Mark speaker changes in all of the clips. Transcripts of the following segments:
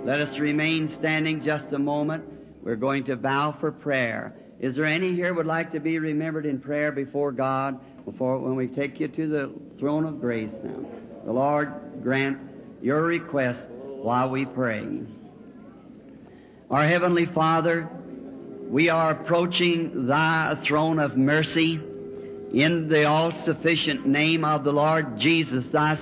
Speaker 1: Let us remain standing just a moment. We're going to bow for prayer. Is there any here would like to be remembered in prayer before God when we take you to the throne of grace now? The Lord grant your request while we pray. Our Heavenly Father, we are approaching Thy throne of mercy in the all-sufficient name of the Lord Jesus, Thy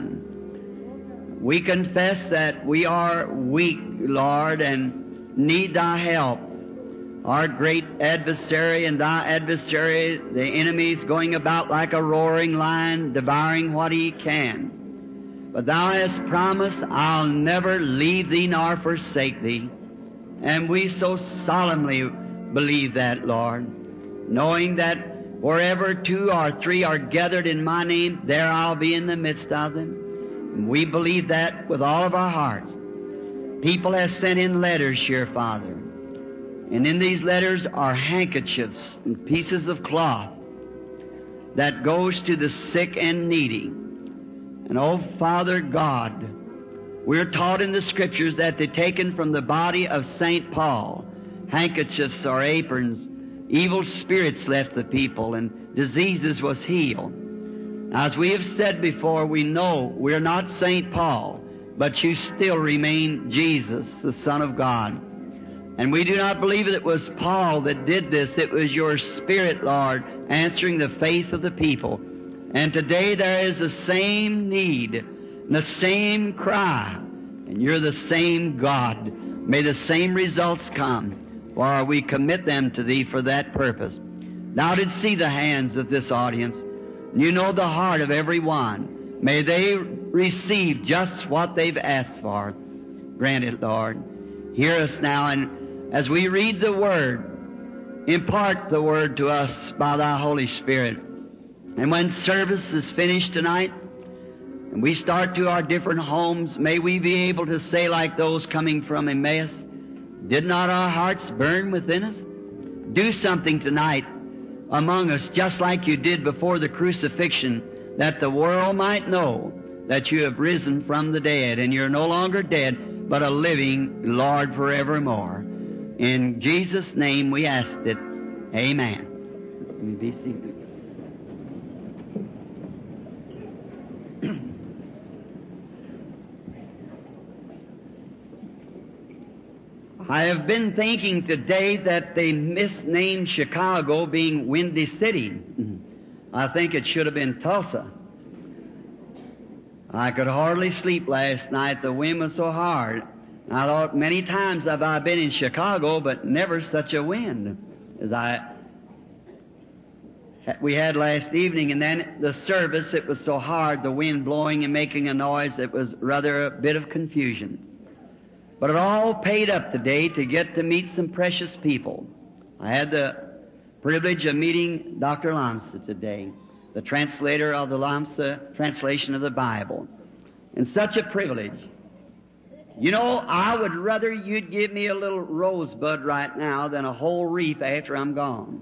Speaker 1: Son. We confess that we are weak, Lord, and need Thy help. Our great adversary and Thy adversary, the enemy, is going about like a roaring lion, devouring what he can. But Thou hast promised, I'll never leave Thee nor forsake Thee. And we so solemnly believe that, Lord, knowing that wherever 2 or 3 are gathered in My name, there I'll be in the midst of them. We believe that with all of our hearts. People have sent in letters here, Father. And in these letters are handkerchiefs and pieces of cloth that goes to the sick and needy. And oh, Father God, we're taught in the Scriptures that they're taken from the body of St. Paul. Handkerchiefs or aprons. Evil spirits left the people and diseases was healed. As we have said before, we know we're not St. Paul, but you still remain Jesus, the Son of God. And we do not believe it was Paul that did this. It was your Spirit, Lord, answering the faith of the people. And today there is the same need and the same cry, and you're the same God. May the same results come, for we commit them to Thee for that purpose. Thou didst see the hands of this audience. You know the heart of every one. May they receive just what they've asked for. Grant it, Lord. Hear us now, and as we read the Word, impart the Word to us by Thy Holy Spirit. And when service is finished tonight, and we start to our different homes, may we be able to say like those coming from Emmaus, did not our hearts burn within us? Do something tonight among us, just like you did before the crucifixion, that the world might know that you have risen from the dead, and you're no longer dead, but a living Lord forevermore. In Jesus' name we ask it. Amen. You may be seated. I have been thinking today that they misnamed Chicago being Windy City. I think it should have been Tulsa. I could hardly sleep last night. The wind was so hard. I thought many times have I been in Chicago, but never such a wind as we had last evening. And then the service, it was so hard, the wind blowing and making a noise, it was rather a bit of confusion. But it all paid up today to get to meet some precious people. I had the privilege of meeting Dr. Lamsa today, the translator of the Lamsa translation of the Bible. And such a privilege. You know, I would rather you'd give me a little rosebud right now than a whole wreath after I'm gone.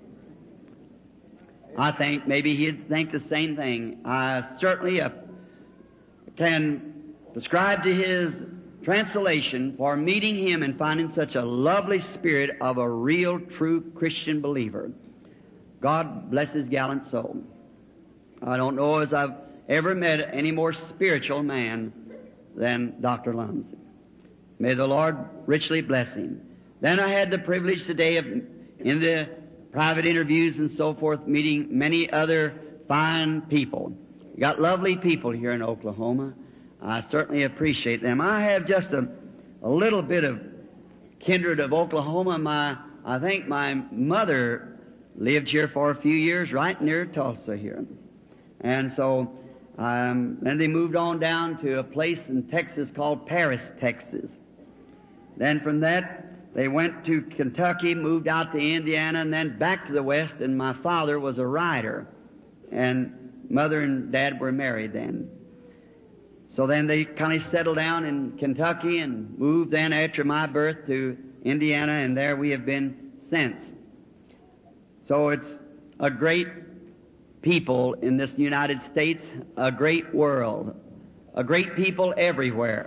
Speaker 1: I think maybe he'd think the same thing. I certainly can prescribe to his translation for meeting him and finding such a lovely spirit of a real, true Christian believer. God bless his gallant soul. I don't know as I've ever met any more spiritual man than Dr. Lumsey. May the Lord richly bless him. Then I had the privilege today of, in the private interviews and so forth, meeting many other fine people. You got lovely people here in Oklahoma. I certainly appreciate them. I have just a little bit of kindred of Oklahoma. I think my mother lived here for a few years right near Tulsa here. And so then they moved on down to a place in Texas called Paris, Texas. Then from that, they went to Kentucky, moved out to Indiana, and then back to the West, and my father was a writer. And Mother and Dad were married then. So then they kind of settled down in Kentucky and moved then after my birth to Indiana, and there we have been since. So it's a great people in this United States, a great world, a great people everywhere.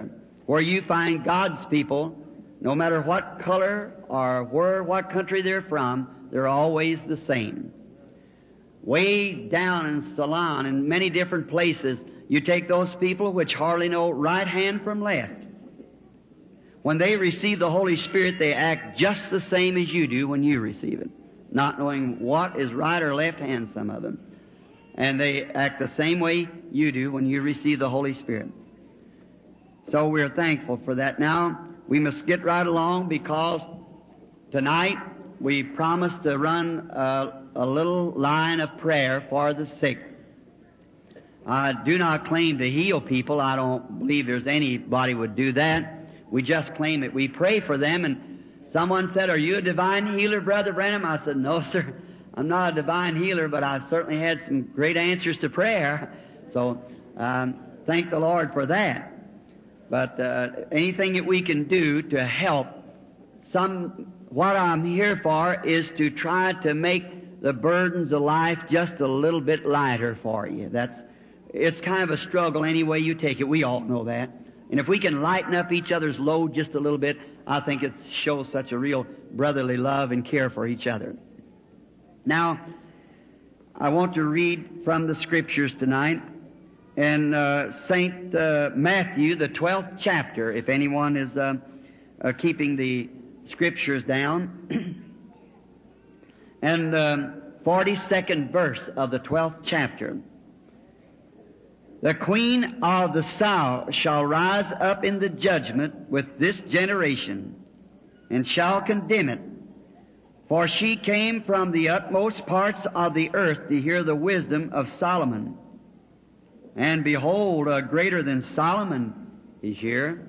Speaker 1: where you find God's people, no matter what color or what country they're from, they're always the same. Way down in Ceylon and many different places, you take those people which hardly know right hand from left. When they receive the Holy Spirit, they act just the same as you do when you receive it, not knowing what is right or left hand, some of them. And they act the same way you do when you receive the Holy Spirit. So we're thankful for that. Now, we must get right along because tonight we promised to run a little line of prayer for the sick. I do not claim to heal people. I don't believe there's anybody would do that. We just claim that we pray for them. And someone said, "Are you a divine healer, Brother Branham?" I said, "No, sir. I'm not a divine healer, but I've certainly had some great answers to prayer." So thank the Lord for that. But anything that we can do to help, what I'm here for is to try to make the burdens of life just a little bit lighter for you. It's kind of a struggle any way you take it. We all know that. And if we can lighten up each other's load just a little bit, I think it shows such a real brotherly love and care for each other. Now, I want to read from the Scriptures tonight in St. Matthew, the 12th chapter, if anyone is keeping the Scriptures down, and 42nd verse of the 12th chapter. "The queen of the south shall rise up in the judgment with this generation, and shall condemn it. For she came from the utmost parts of the earth to hear the wisdom of Solomon. And behold, a greater than Solomon is here."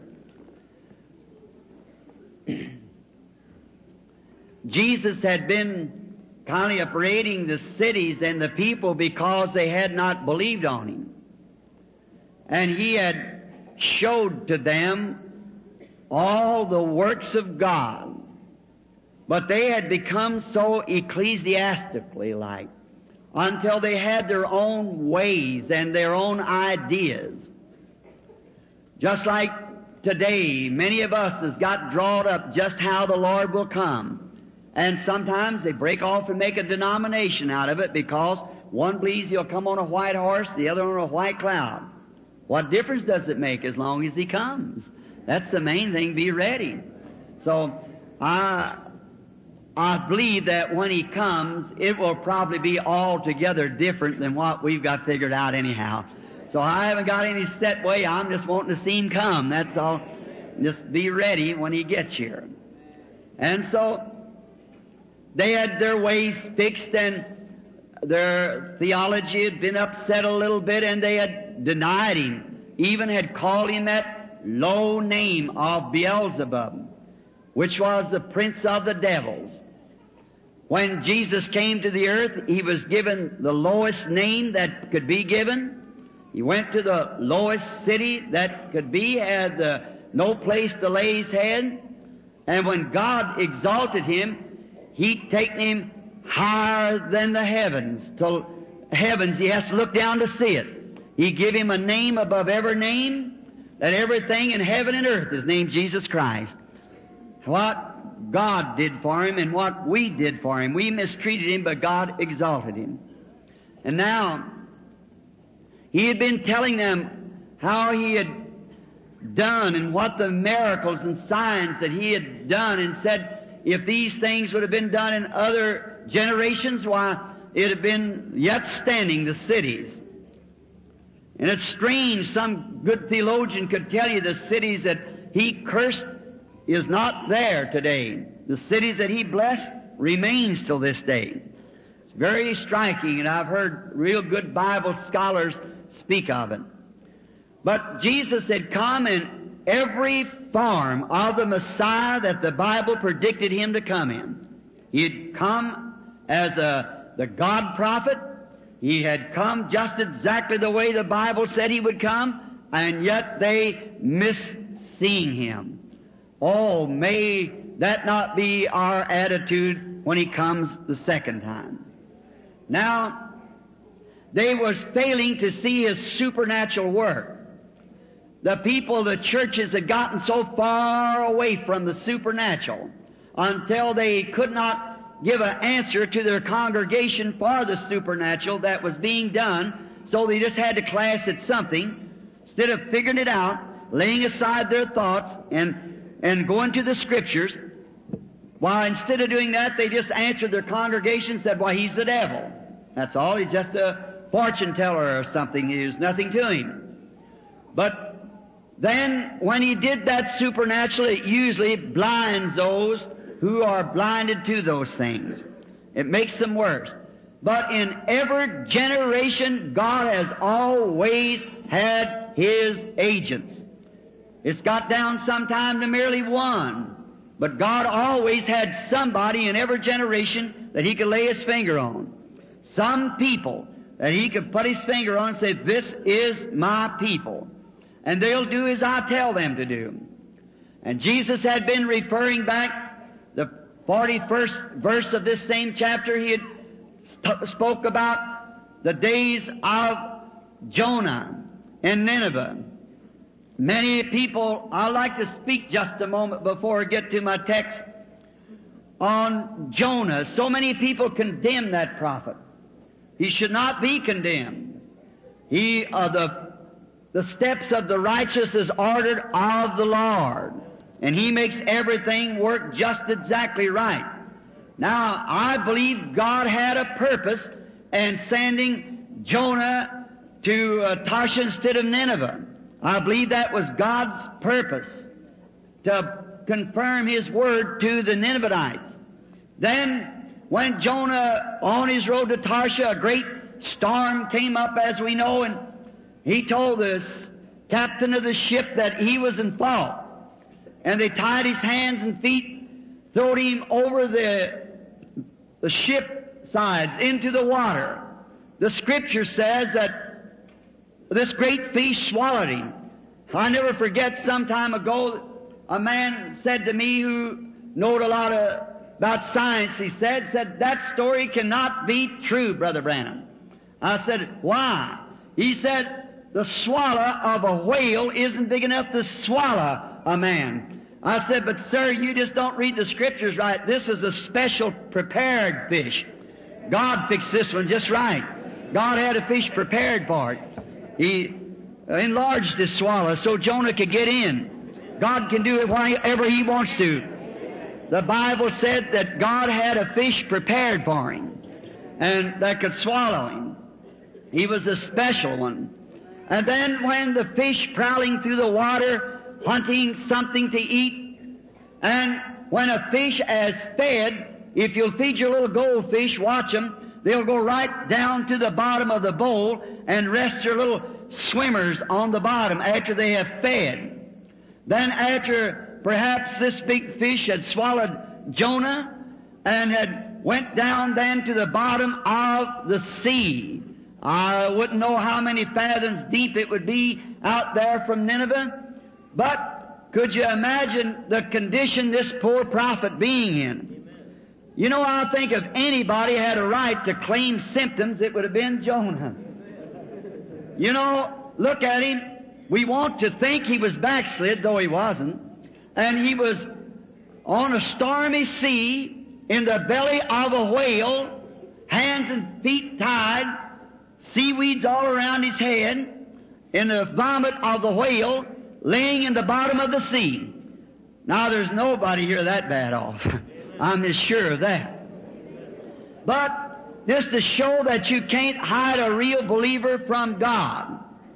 Speaker 1: Jesus had been kind of upbraiding the cities and the people because they had not believed on Him. And He had showed to them all the works of God. But they had become so ecclesiastically like until they had their own ways and their own ideas. Just like today, many of us has got drawn up just how the Lord will come. And sometimes they break off and make a denomination out of it because one believes He'll come on a white horse, the other on a white cloud. What difference does it make as long as He comes? That's the main thing, be ready. So I believe that when He comes, it will probably be altogether different than what we've got figured out anyhow. So I haven't got any set way. I'm just wanting to see Him come. That's all. Just be ready when He gets here. And so they had their ways fixed and their theology had been upset a little bit, and they had denied Him, even had called Him that low name of Beelzebub, which was the prince of the devils. When Jesus came to the earth, He was given the lowest name that could be given. He went to the lowest city that could be, had no place to lay His head. And when God exalted Him, He'd taken Him higher than the heavens. Till heavens, He has to look down to see it. He give Him a name above every name, that everything in heaven and earth is named Jesus Christ. What God did for Him and what we did for Him. We mistreated Him, but God exalted Him. And now, He had been telling them how He had done and what the miracles and signs that He had done, and said, if these things would have been done in other generations, why, it had been yet standing, the cities. And it's strange, some good theologian could tell you the cities that He cursed is not there today. The cities that He blessed remains till this day. It's very striking, and I've heard real good Bible scholars speak of it. But Jesus had come in every form of the Messiah that the Bible predicted Him to come in. He had come as the God prophet. He had come just exactly the way the Bible said He would come, and yet they missed seeing Him. Oh, may that not be our attitude when He comes the second time. Now, they was failing to see His supernatural work. the people, the churches had gotten so far away from the supernatural until they could not give an answer to their congregation for the supernatural that was being done, so they just had to class it something, instead of figuring it out, laying aside their thoughts and going to the Scriptures. Why, instead of doing that, they just answered their congregation and said, "Why, he's the devil." That's all. He's just a fortune teller or something. There's nothing to him. But then, when he did that supernatural, it usually blinds those who are blinded to those things. It makes them worse. But in every generation, God has always had His agents. It's got down sometime to merely one. But God always had somebody in every generation that He could lay His finger on. Some people that He could put His finger on and say, "This is my people." And they'll do as I tell them to do. And Jesus had been referring back, the 41st verse of this same chapter, He had spoke about the days of Jonah in Nineveh. Many people, I'd like to speak just a moment before I get to my text on Jonah. So many people condemn that prophet. He should not be condemned. The steps of the righteous is ordered of the Lord, and He makes everything work just exactly right. Now, I believe God had a purpose in sending Jonah to Tarshish instead of Nineveh. I believe that was God's purpose, to confirm His word to the Ninevites. Then, when Jonah, on his road to Tarshish, a great storm came up, as we know, and he told the captain of the ship that he was in fault. And they tied his hands and feet, throwed him over the ship sides into the water. The Scripture says that this great fish swallowed him. I never forget, some time ago, a man said to me who knowed a lot about science, he said, "That story cannot be true, Brother Branham." I said, "Why?" He said, "The swallow of a whale isn't big enough to swallow a man." I said, "But sir, you just don't read the Scriptures right. This is a special prepared fish. God fixed this one just right. God had a fish prepared for it. He enlarged his swallow so Jonah could get in. God can do it whenever He wants to. The Bible said that God had a fish prepared for him and that could swallow him. He was a special one. And then when the fish prowling through the water, hunting something to eat, and when a fish is fed, if you'll feed your little goldfish, watch them, they'll go right down to the bottom of the bowl and rest their little swimmers on the bottom after they have fed. Then after perhaps this big fish had swallowed Jonah and had went down then to the bottom of the sea. I wouldn't know how many fathoms deep it would be out there from Nineveh, but could you imagine the condition this poor prophet being in? You know, I think if anybody had a right to claim symptoms, it would have been Jonah. You know, look at him. We want to think he was backslid, though he wasn't. And he was on a stormy sea in the belly of a whale, hands and feet tied, seaweeds all around his head, in the vomit of the whale, laying in the bottom of the sea. Now, there's nobody here that bad off. I'm as sure of that. But just to show that you can't hide a real believer from God.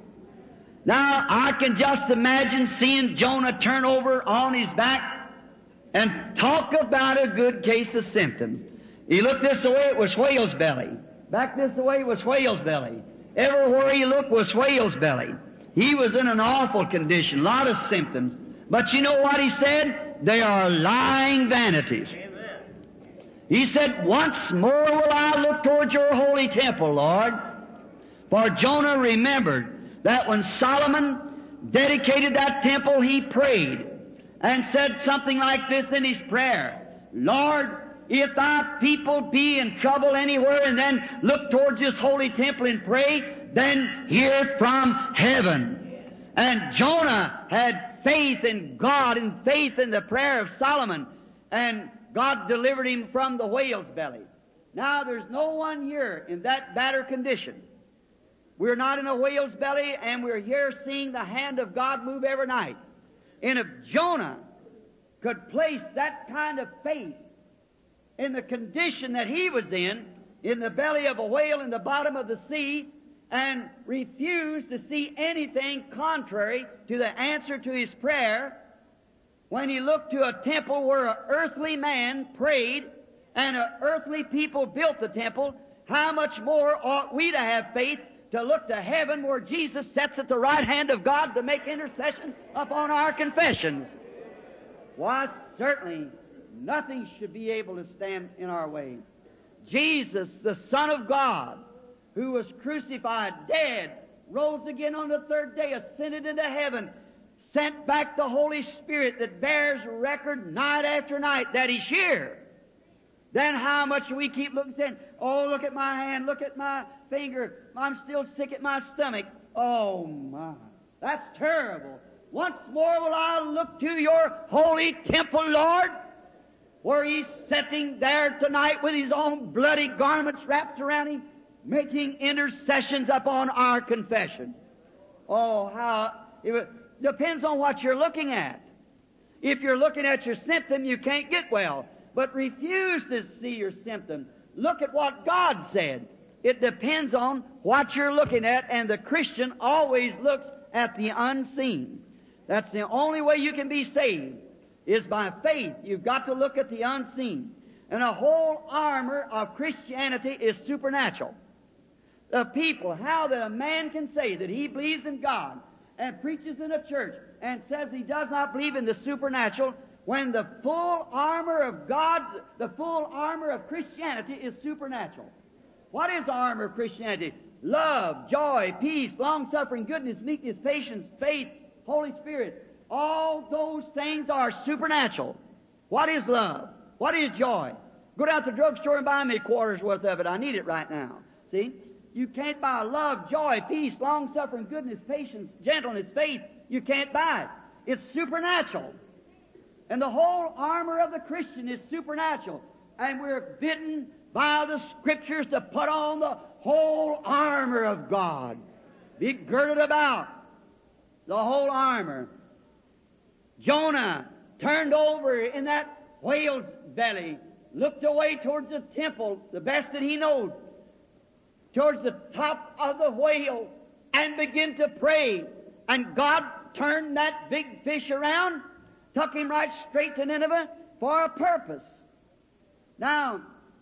Speaker 1: Now, I can just imagine seeing Jonah turn over on his back and talk about a good case of symptoms. He looked this way, it was whale's belly. Back this way, it was whale's belly. Everywhere he looked was whale's belly. He was in an awful condition, a lot of symptoms. But you know what he said? They are lying vanities. Amen. He said, "Once more will I look toward your holy temple, Lord." For Jonah remembered that when Solomon dedicated that temple, he prayed and said something like this in his prayer: "Lord, if thy people be in trouble anywhere and then look towards this holy temple and pray, then hear from heaven And Jonah had faith in God and faith in the prayer of Solomon, and God delivered him from the whale's belly. Now there's no one here in that battered condition. We're not in a whale's belly, and we're here seeing the hand of God move every night. And if Jonah could place that kind of faith in the condition that he was in the belly of a whale in the bottom of the sea, and refused to see anything contrary to the answer to his prayer, when he looked to a temple where an earthly man prayed and an earthly people built the temple, how much more ought we to have faith to look to heaven where Jesus sits at the right hand of God to make intercession upon our confessions? Why, certainly nothing should be able to stand in our way. Jesus, the Son of God, who was crucified, dead, rose again on the third day, ascended into heaven, sent back the Holy Spirit that bears record night after night that He's here. Then how much we keep looking, saying, oh, look at my hand, look at my finger, I'm still sick at my stomach. Oh, my, that's terrible. Once more will I look to your holy temple, Lord, where He's sitting there tonight with His own bloody garments wrapped around Him, making intercessions upon our confession. Oh, how it depends on what you're looking at. If you're looking at your symptom, you can't get well. But refuse to see your symptom. Look at what God said. It depends on what you're looking at, and the Christian always looks at the unseen. That's the only way you can be saved, is by faith. You've got to look at the unseen. And the whole armor of Christianity is supernatural. The people, how that a man can say that he believes in God and preaches in a church and says he does not believe in the supernatural, when the full armor of God, the full armor of Christianity is supernatural. What is the armor of Christianity? Love, joy, peace, long-suffering, goodness, meekness, patience, faith, Holy Spirit. All those things are supernatural. What is love? What is joy? Go down to the drugstore and buy me a quarter's worth of it. I need it right now. See? You can't buy love, joy, peace, long-suffering, goodness, patience, gentleness, faith. You can't buy it. It's supernatural. And the whole armor of the Christian is supernatural. And we're bidden by the Scriptures to put on the whole armor of God. Be girded about. The whole armor. Jonah turned over in that whale's belly, looked away towards the temple, the best that he knows, towards the top of the whale, and began to pray. And God turned that big fish around, took him right straight to Nineveh for a purpose. Now,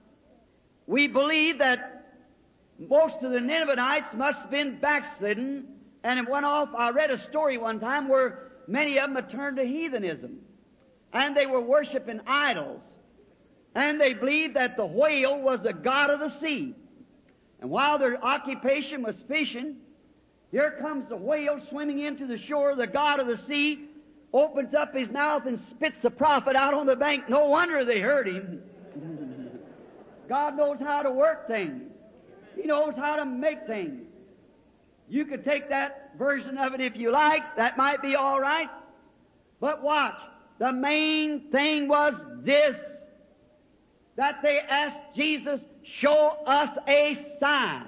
Speaker 1: we believe that most of the Ninevites must have been backslidden, and it went off. I read a story one time where many of them had turned to heathenism, and they were worshiping idols, and they believed that the whale was the god of the sea. And while their occupation was fishing, here comes the whale swimming into the shore. The god of the sea opens up his mouth and spits the prophet out on the bank. No wonder they heard him. God knows how to work things. He knows how to make things. You could take that version of it if you like. That might be all right. But watch. The main thing was this, that they asked Jesus, show us a sign.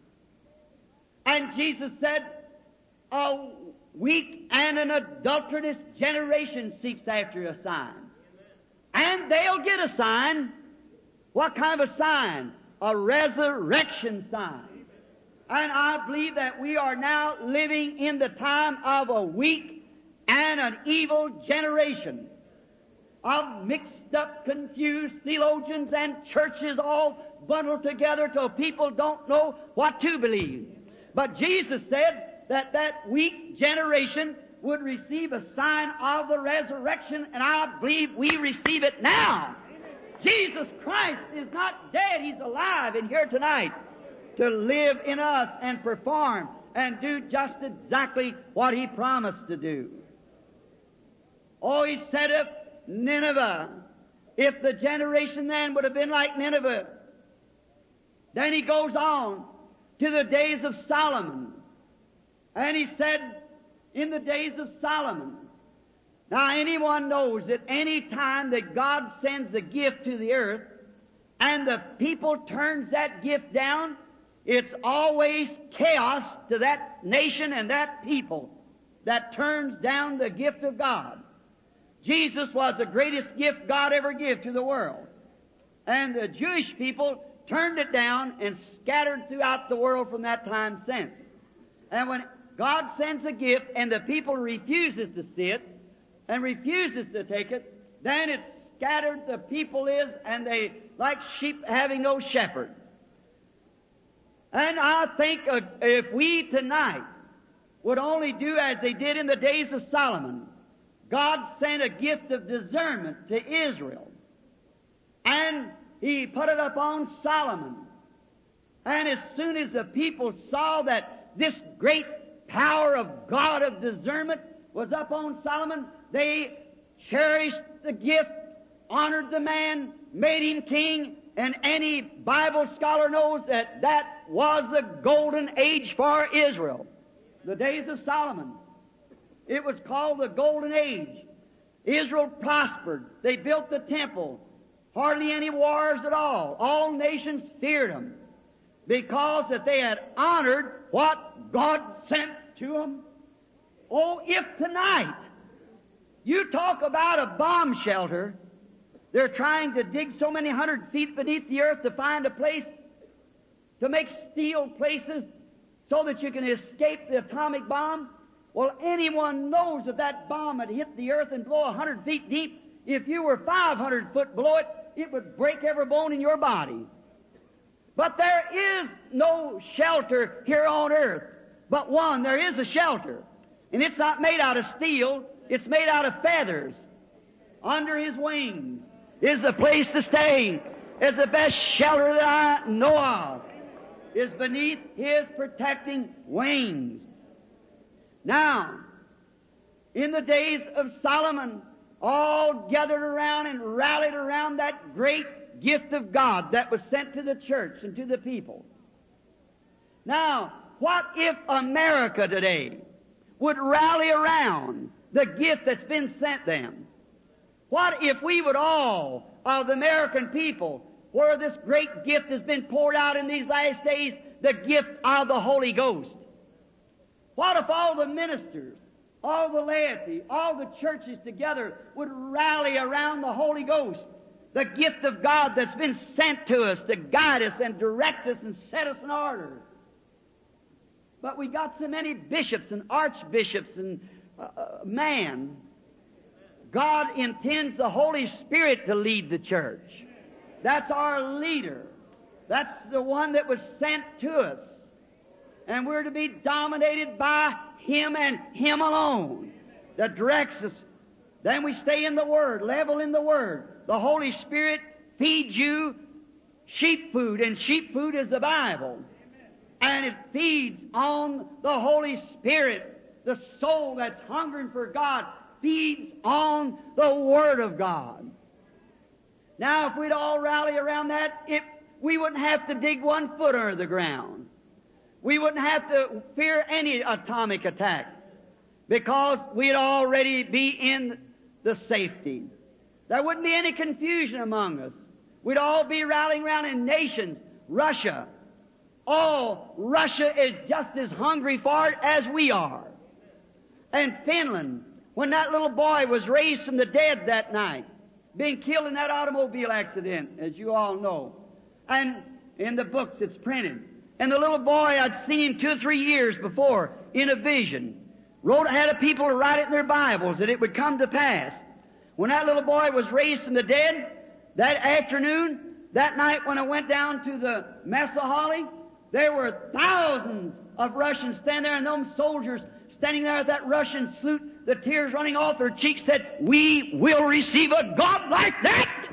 Speaker 1: And Jesus said, a weak and an adulterous generation seeks after a sign. And they'll get a sign. What kind of a sign? A resurrection sign. And I believe that we are now living in the time of a weak and an evil generation of mixed up, confused theologians and churches all bundled together till people don't know what to believe. But Jesus said that that weak generation would receive a sign of the resurrection, and I believe we receive it now. Jesus Christ is not dead. He's alive and here tonight to live in us and perform and do just exactly what He promised to do. Oh, He said of Nineveh, if the generation then would have been like Nineveh. Then He goes on to the days of Solomon, and He said, in the days of Solomon. Now, anyone knows that any time that God sends a gift to the earth and the people turns that gift down, it's always chaos to that nation and that people that turns down the gift of God. Jesus was the greatest gift God ever gave to the world. And the Jewish people turned it down and scattered throughout the world from that time since. And when God sends a gift and the people refuses to see it and refuses to take it, then it's scattered the people is, and they like sheep having no shepherd. And I think if we tonight would only do as they did in the days of Solomon, God sent a gift of discernment to Israel. And He put it upon Solomon. And as soon as the people saw that this great power of God of discernment was upon Solomon, they cherished the gift, honored the man, made him king, and any Bible scholar knows that that was the golden age for Israel. The days of Solomon. It was called the golden age. Israel prospered. They built the temple. Hardly any wars at all. All nations feared them because that they had honored what God sent to them. Oh, if tonight you talk about a bomb shelter, they're trying to dig so many 100 feet beneath the earth to find a place to make steel places so that you can escape the atomic bomb. Well, anyone knows that that bomb had hit the earth and blow 100 feet deep. If you were 500 foot below it, it would break every bone in your body. But there is no shelter here on earth. But one, there is a shelter. And it's not made out of steel. It's made out of feathers. Under His wings is the place to stay. Is the best shelter that I know of. Is beneath His protecting wings. Now, in the days of Solomon, all gathered around and rallied around that great gift of God that was sent to the church and to the people. Now, what if America today would rally around the gift that's been sent them? What if we would all, of the American people, where this great gift has been poured out in these last days, the gift of the Holy Ghost? What if all the ministers, all the laity, all the churches together would rally around the Holy Ghost, the gift of God that's been sent to us to guide us and direct us and set us in order? But we got so many bishops and archbishops and man. God intends the Holy Spirit to lead the church. That's our leader. That's the one that was sent to us. And we're to be dominated by Him and Him alone that directs us. Then we stay in the Word, level in the Word. The Holy Spirit feeds you sheep food, and sheep food is the Bible. And it feeds on the Holy Spirit. The soul that's hungering for God feeds on the Word of God. Now, if we'd all rally around that, we wouldn't have to dig 1 foot under the ground. We wouldn't have to fear any atomic attack because we'd already be in the safety. There wouldn't be any confusion among us. We'd all be rallying around in nations. Russia. Oh, Russia is just as hungry for it as we are. And Finland, when that little boy was raised from the dead that night, being killed in that automobile accident, as you all know. And in the books it's printed. And the little boy, I'd seen him 2 or 3 years before in a vision. Had a people to write it in their Bibles that it would come to pass. When that little boy was raised from the dead, that afternoon, that night when I went down to the Mesa Holly, there were thousands of Russians standing there, and those soldiers standing there at that Russian salute, the tears running off their cheeks, said, "We will receive a God like that."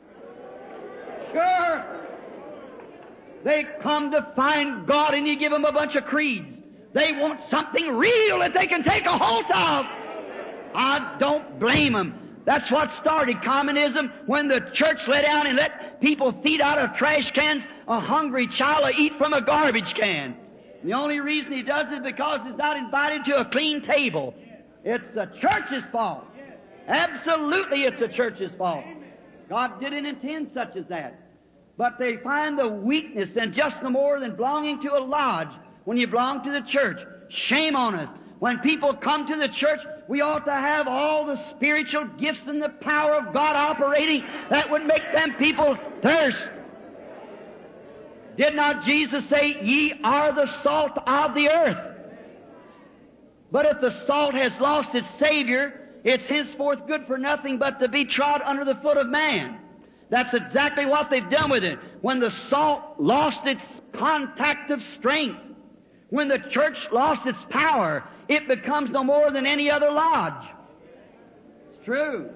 Speaker 1: Sure. They come to find God, and you give them a bunch of creeds. They want something real that they can take a hold of. I don't blame them. That's what started communism, when the church let down and let people feed out of trash cans, a hungry child will eat from a garbage can. And the only reason he does it is because he's not invited to a clean table. It's the church's fault. Absolutely it's the church's fault. God didn't intend such as that. But they find the weakness and just no more than belonging to a lodge when you belong to the church. Shame on us. When people come to the church, we ought to have all the spiritual gifts and the power of God operating that would make them people thirst. Did not Jesus say, "Ye are the salt of the earth"? But if the salt has lost its Savior, it's henceforth good for nothing but to be trod under the foot of man. That's exactly what they've done with it. When the salt lost its contact of strength, when the church lost its power, it becomes no more than any other lodge. It's true.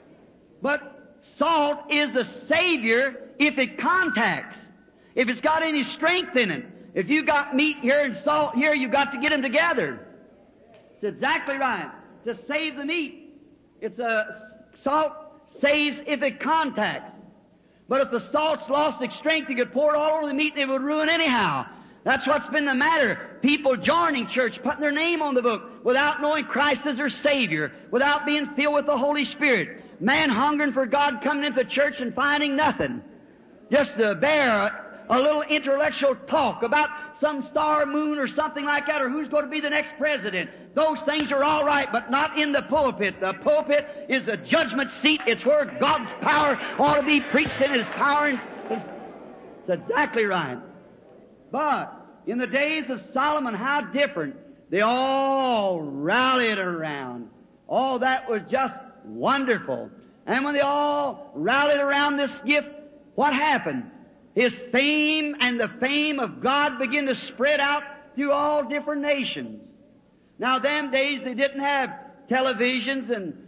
Speaker 1: But salt is a Savior if it contacts. If it's got any strength in it. If you got meat here and salt here, you've got to get them together. It's exactly right. To save the meat. It's salt saves if it contacts. But if the salt's lost its strength, you could pour it all over the meat and it would ruin anyhow. That's what's been the matter. People joining church, putting their name on the book, without knowing Christ as their Savior, without being filled with the Holy Spirit. Man hungering for God, coming into church and finding nothing. Just to bear a little intellectual talk about some star, moon, or something like that, or who's going to be the next president. Those things are all right, but not in the pulpit. The pulpit is a judgment seat. It's where God's power ought to be preached in His power. It's exactly right. But in the days of Solomon, how different. They all rallied around. Oh, that was just wonderful. And when they all rallied around this gift, what happened? His fame and the fame of God began to spread out through all different nations. Now, them days they didn't have televisions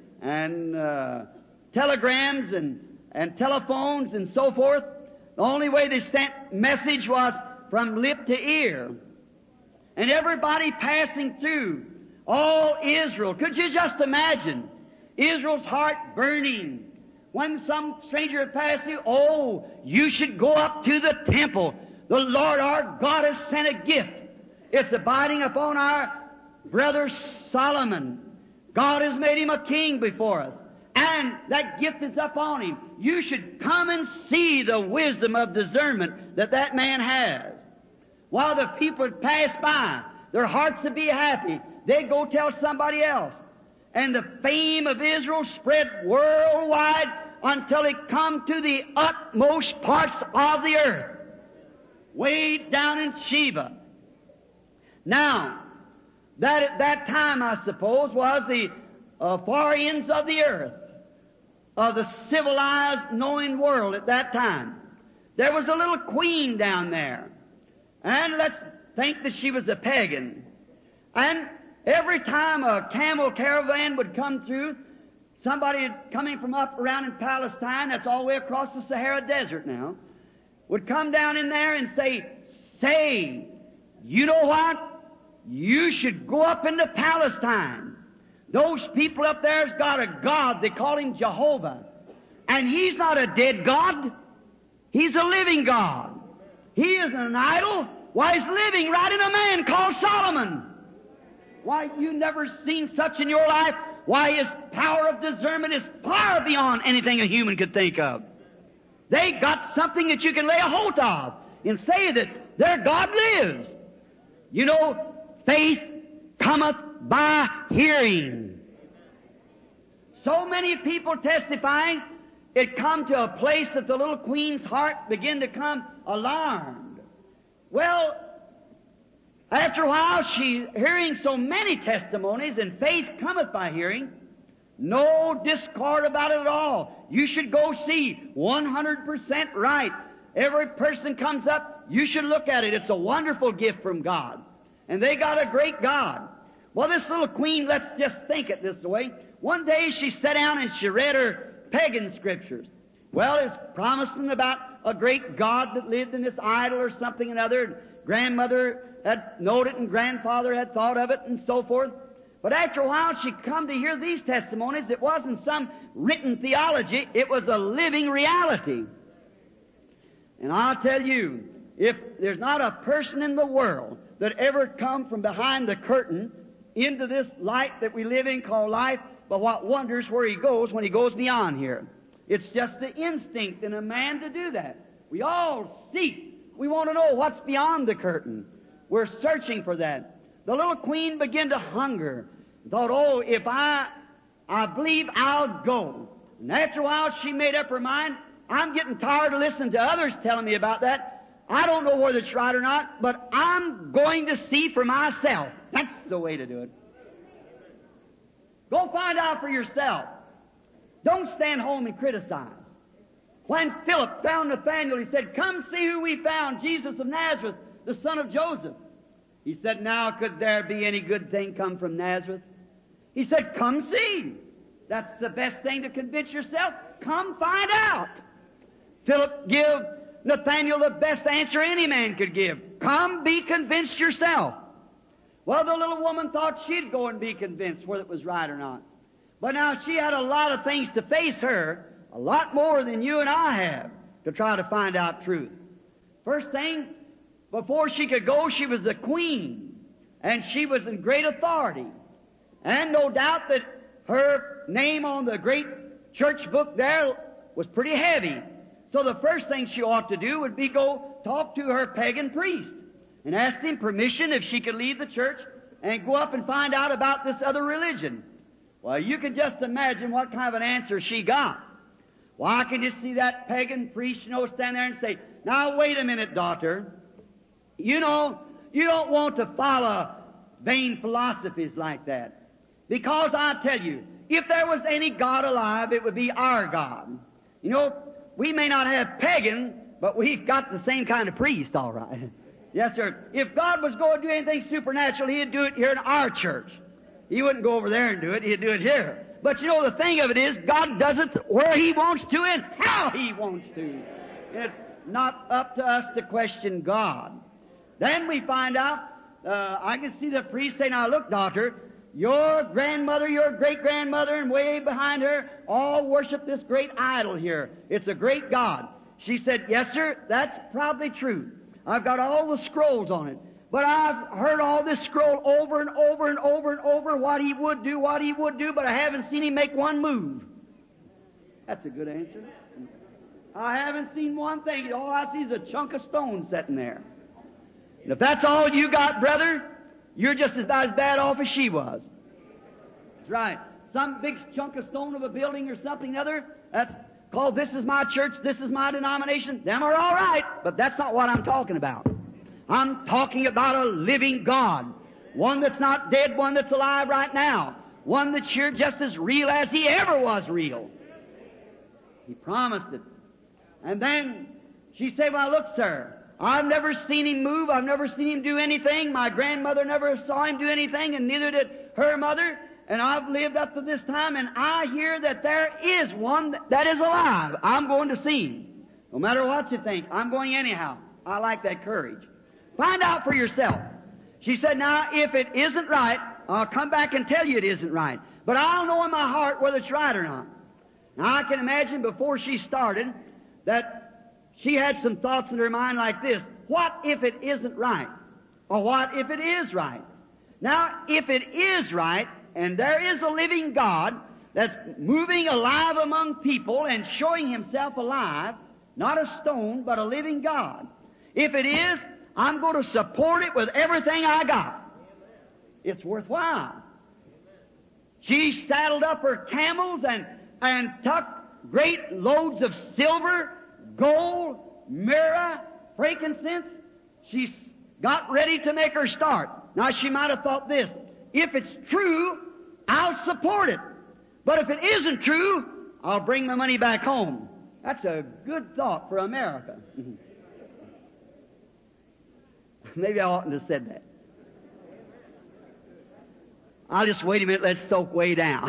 Speaker 1: and telegrams and telephones and so forth. The only way they sent message was from lip to ear. And everybody passing through, all Israel. Could you just imagine Israel's heart burning when some stranger had passed through? Oh, you should go up to the temple. The Lord our God has sent a gift. It's abiding upon our brother Solomon. God has made him a king before us. And that gift is upon him. You should come and see the wisdom of discernment that that man has. While the people would pass by, their hearts would be happy. They'd go tell somebody else. And the fame of Israel spread worldwide until it come to the utmost parts of the earth, way down in Sheba. Now, that at that time, I suppose, was the far ends of the earth, of the civilized, knowing world at that time. There was a little queen down there, and let's think that she was a pagan. And every time a camel caravan would come through, somebody coming from up around in Palestine, that's all the way across the Sahara Desert now, would come down in there and say, you know what? You should go up into Palestine. Those people up there's got a God. They call him Jehovah. And he's not a dead God. He's a living God. He isn't an idol. Why, he's living right in a man called Solomon. Why, you never seen such in your life. Why, his power of discernment is far beyond anything a human could think of. They got something that you can lay a hold of and say that their God lives. You know, faith cometh by hearing. So many people testifying, it come to a place that the little queen's heart began to come alarmed. Well, after a while, she hearing so many testimonies, and faith cometh by hearing. No discord about it at all. You should go see. 100% right. Every person comes up, you should look at it. It's a wonderful gift from God. And they got a great God. Well, this little queen, let's just think it this way. One day she sat down and she read her pagan scriptures. Well, it's promising about a great God that lived in this idol or something or another. Grandmother had known it and grandfather had thought of it and so forth. But after a while she come to hear these testimonies. It wasn't some written theology. It was a living reality. And I'll tell you, if there's not a person in the world that ever come from behind the curtain into this light that we live in called life, but what wonders where he goes when he goes beyond here. It's just the instinct in a man to do that. We all seek. We want to know what's beyond the curtain. We're searching for that. The little queen began to hunger. Thought, oh, if I believe I'll go. And after a while she made up her mind, I'm getting tired of listening to others telling me about that. I don't know whether it's right or not, but I'm going to see for myself. That's the way to do it. Go find out for yourself. Don't stand home and criticize. When Philip found Nathanael, he said, come see who we found, Jesus of Nazareth, the son of Joseph. He said, now could there be any good thing come from Nazareth? He said, come see. That's the best thing to convince yourself. Come find out. Philip gave Nathanael the best answer any man could give. Come be convinced yourself. Well, the little woman thought she'd go and be convinced whether it was right or not. But now she had a lot of things to face her, a lot more than you and I have, to try to find out truth. First thing, before she could go, she was a queen, and she was in great authority. And no doubt that her name on the great church book there was pretty heavy. So the first thing she ought to do would be go talk to her pagan priest and ask him permission if she could leave the church and go up and find out about this other religion. Well, you can just imagine what kind of an answer she got. Well, I can just see that pagan priest, stand there and say, now wait a minute, daughter. You know, you don't want to follow vain philosophies like that. Because I tell you, if there was any God alive, it would be our God. You know, we may not have pagan, but we've got the same kind of priest, all right. Yes, sir. If God was going to do anything supernatural, He'd do it here in our church. He wouldn't go over there and do it. He'd do it here. But you know, the thing of it is, God does it where He wants to and how He wants to. It's not up to us to question God. Then we find out, I can see the priest say, now look, daughter, your grandmother, your great-grandmother, and way behind her, all worship this great idol here. It's a great God. She said, yes, sir, that's probably true. I've got all the scrolls on it. But I've heard all this scroll over and over and over and over, what he would do, but I haven't seen him make one move. That's a good answer. I haven't seen one thing. All I see is a chunk of stone sitting there. And if that's all you got, brother, you're just about as bad off as she was. That's right. Some big chunk of stone of a building or something other, that's called this is my church, this is my denomination. Them are all right, but that's not what I'm talking about. I'm talking about a living God. One that's not dead, one that's alive right now. One that's here just as real as He ever was real. He promised it. And then she said, well, look, sir, I've never seen Him move. I've never seen Him do anything. My grandmother never saw Him do anything, and neither did her mother. And I've lived up to this time, and I hear that there is one that is alive. I'm going to see Him. No matter what you think, I'm going anyhow. I like that courage. Find out for yourself. She said, now, if it isn't right, I'll come back and tell you it isn't right. But I'll know in my heart whether it's right or not. Now, I can imagine before she started that she had some thoughts in her mind like this. What if it isn't right? Or what if it is right? Now, if it is right, and there is a living God that's moving alive among people and showing Himself alive, not a stone, but a living God. If it is, I'm going to support it with everything I got. It's worthwhile. She saddled up her camels and took great loads of silver, gold, myrrh, frankincense. She got ready to make her start. Now, she might have thought this, if it's true, I'll support it. But if it isn't true, I'll bring my money back home. That's a good thought for America. Maybe I oughtn't to have said that. I'll just wait a minute, let's soak way down.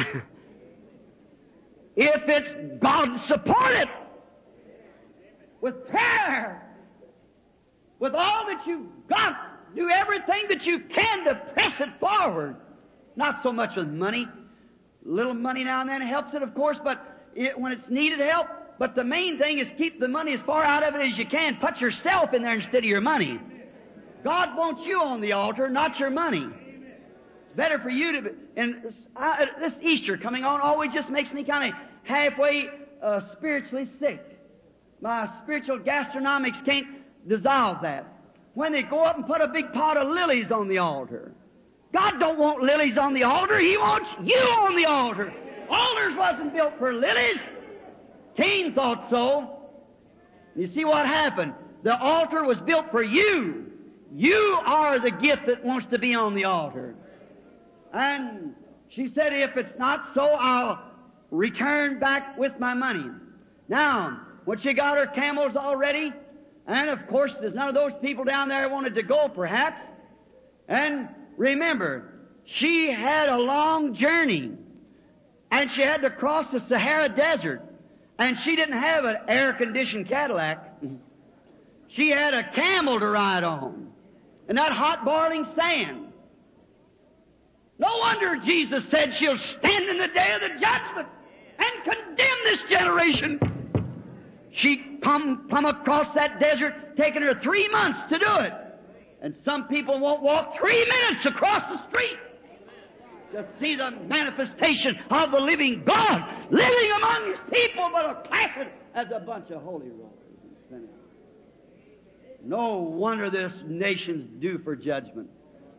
Speaker 1: If it's God, support it with prayer, with all that you've got. Do everything that you can to press it forward. Not so much with money. A little money now and then helps it, of course, but when it's needed help, But the main thing is keep the money as far out of it as you can. Put yourself in there instead of your money. God wants you on the altar, not your money. It's better for you to be. And this Easter coming on always just makes me kind of halfway spiritually sick. My spiritual gastronomics can't dissolve that. When they go up and put a big pot of lilies on the altar. God don't want lilies on the altar. He wants you on the altar. Altars wasn't built for lilies. Cain thought so. You see what happened? The altar was built for you. You are the gift that wants to be on the altar. And she said, if it's not so, I'll return back with my money. Now, when she got her camels all ready, and of course there's none of those people down there who wanted to go perhaps. And remember, she had a long journey. And she had to cross the Sahara Desert. And she didn't have an air-conditioned Cadillac. She had a camel to ride on. And that hot boiling sand. No wonder Jesus said she'll stand in the day of the judgment and condemn this generation. She come across that desert, taking her 3 months to do it. And some people won't walk 3 minutes across the street to see the manifestation of the living God living among His people, but are placid as a bunch of holy rollers and sinners. No wonder this nation's due for judgment.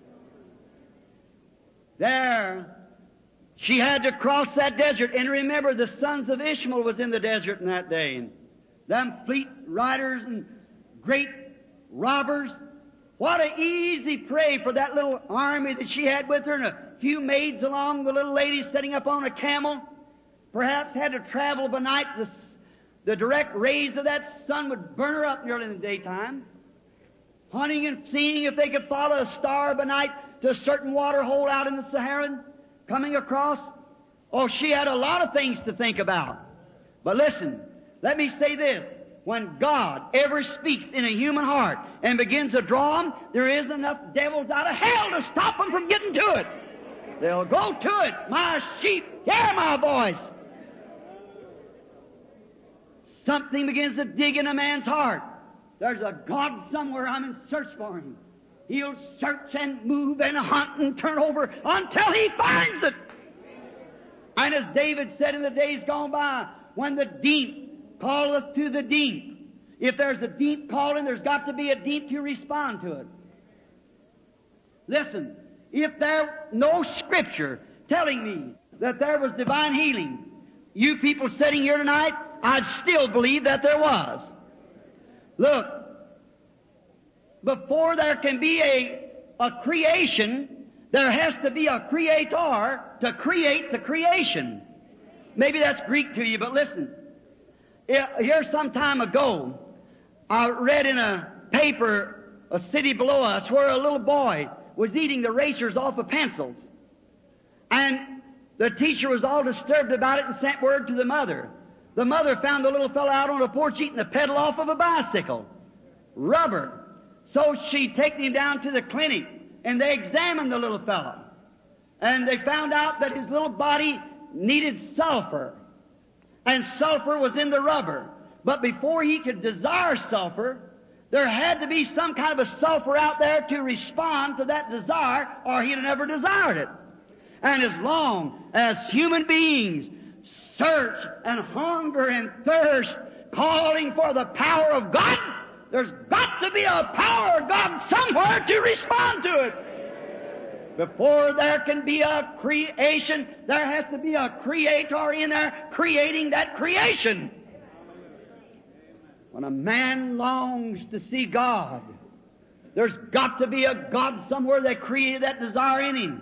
Speaker 1: There, she had to cross that desert. And remember, the sons of Ishmael was in the desert in that day. Them fleet riders and great robbers. What an easy prey for that little army that she had with her and a few maids along, the little lady sitting up on a camel. Perhaps had to travel by night. The direct rays of that sun would burn her up nearly in the daytime. Hunting and seeing if they could follow a star by night to a certain water hole out in the Sahara, coming across. Oh, she had a lot of things to think about. But listen, let me say this. When God ever speaks in a human heart and begins to draw them, there isn't enough devils out of hell to stop them from getting to it. They'll go to it. My sheep, hear my voice. Something begins to dig in a man's heart. There's a God somewhere. I'm in search for Him. He'll search and move and hunt and turn over until He finds it. And as David said in the days gone by, when the deep calleth to the deep, if there's a deep calling, there's got to be a deep to respond to it. Listen, if there no Scripture telling me that there was divine healing, you people sitting here tonight, I'd still believe that there was. Look, before there can be a creation, there has to be a creator to create the creation. Maybe that's Greek to you, but listen. Here some time ago, I read in a paper, a city below us, where a little boy was eating the erasers off of pencils. And the teacher was all disturbed about it and sent word to the mother. The mother found the little fellow out on the porch eating the pedal off of a bicycle. Rubber. So she taken him down to the clinic, and they examined the little fellow. And they found out that his little body needed sulfur. And sulfur was in the rubber. But before he could desire sulfur, there had to be some kind of a sulfur out there to respond to that desire, or he'd have never desired it. And as long as human beings search and hunger and thirst, calling for the power of God, there's got to be a power of God somewhere to respond to it. Before there can be a creation, there has to be a creator in there creating that creation. When a man longs to see God, there's got to be a God somewhere that created that desire in him.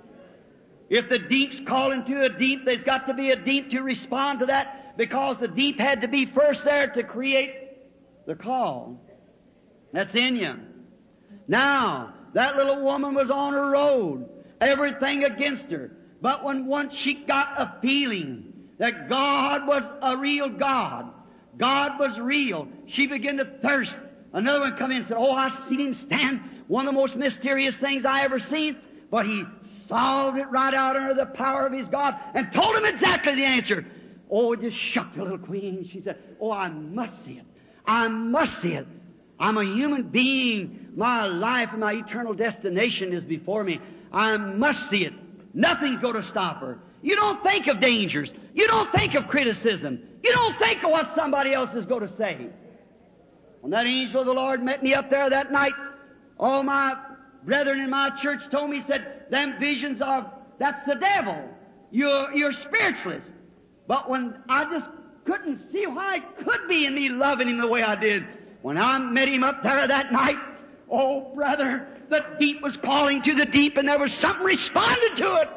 Speaker 1: If the deep's calling to a deep, there's got to be a deep to respond to that, because the deep had to be first there to create the call that's in you. Now, that little woman was on her road, everything against her. But when once she got a feeling that God was a real God, God was real, she began to thirst. Another one come in and said, "Oh, I seen him stand. One of the most mysterious things I ever seen." But he solved it right out under the power of his God and told him exactly the answer. Oh, it just shocked the little queen. She said, oh, I must see it. I must see it. I'm a human being. My life and my eternal destination is before me. I must see it. Nothing's going to stop her. You don't think of dangers. You don't think of criticism. You don't think of what somebody else is going to say. When that angel of the Lord met me up there that night, all my brethren in my church told me, said, them visions that's the devil. You're spiritualist. But when I just couldn't see why it could be in me loving him the way I did, when I met him up there that night, oh, brother, the deep was calling to the deep, and there was something responded to it.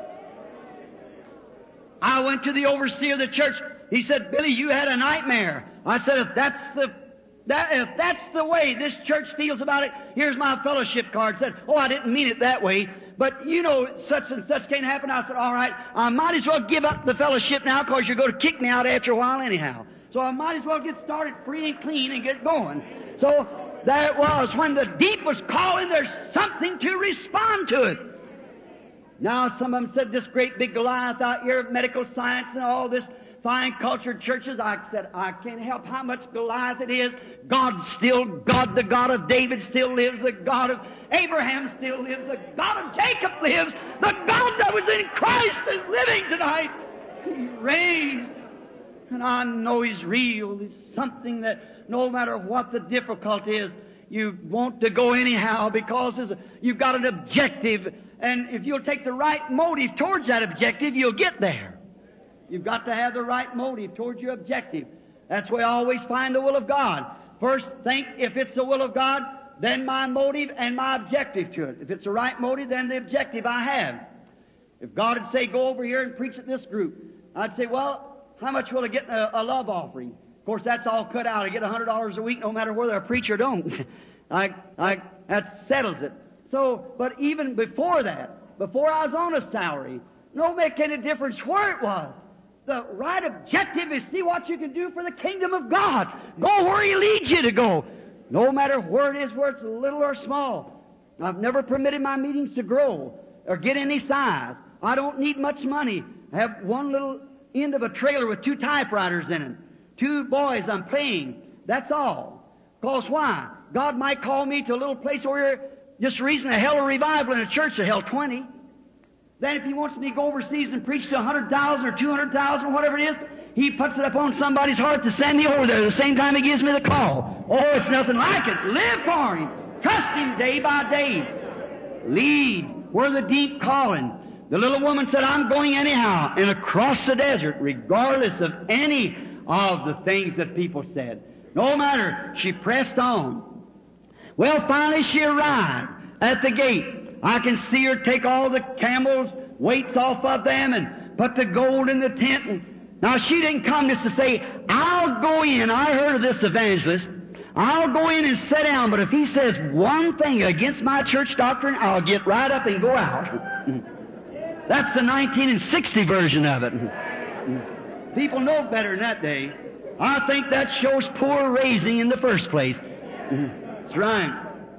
Speaker 1: I went to the overseer of the church. He said, Billy, you had a nightmare. I said, if that's the way this church feels about it, here's my fellowship card. Said, oh, I didn't mean it that way, but you know, such and such can't happen. I said, all right, I might as well give up the fellowship now, because you're going to kick me out after a while anyhow. So I might as well get started free and clean and get going. So there it was. When the deep was calling, there's something to respond to it. Now some of them said, this great big Goliath out here, medical science and all this fine cultured churches. I said, I can't help how much Goliath it is. God's still God. The God of David still lives. The God of Abraham still lives. The God of Jacob lives. The God that was in Christ is living tonight. He raised. And I know He's real. He's something that no matter what the difficulty is, you want to go anyhow, because you've got an objective. And if you'll take the right motive towards that objective, you'll get there. You've got to have the right motive towards your objective. That's where I always find the will of God. First, think if it's the will of God, then my motive and my objective to it. If it's the right motive, then the objective I have. If God would say, go over here and preach at this group, I'd say, well, how much will I get in a love offering? Of course, that's all cut out. I get $100 a week no matter whether I preach or don't. That settles it. So, but even before that, before I was on a salary, no make any difference where it was. The right objective is see what you can do for the kingdom of God. Go where He leads you to go. No matter where it is, where it's little or small. I've never permitted my meetings to grow or get any size. I don't need much money. I have one little end of a trailer with 2 typewriters in it. 2 boys I'm paying. That's all. Because why? God might call me to a little place where just recently held a revival in a church that held 20. Then if He wants me to go overseas and preach to 100,000 or 200,000 or whatever it is, He puts it upon somebody's heart to send me over there the same time He gives me the call. Oh, it's nothing like it. Live for Him. Trust Him day by day. Lead where the deep calling. The little woman said, I'm going anyhow, and across the desert, regardless of any of the things that people said. No matter, she pressed on. Well, finally she arrived at the gate. I can see her take all the camels' weights off of them and put the gold in the tent. Now, she didn't come just to say, I'll go in. I heard of this evangelist. I'll go in and sit down, but if he says one thing against my church doctrine, I'll get right up and go out. That's the 1960 version of it. People know better than that day. I think that shows poor raising in the first place. That's right.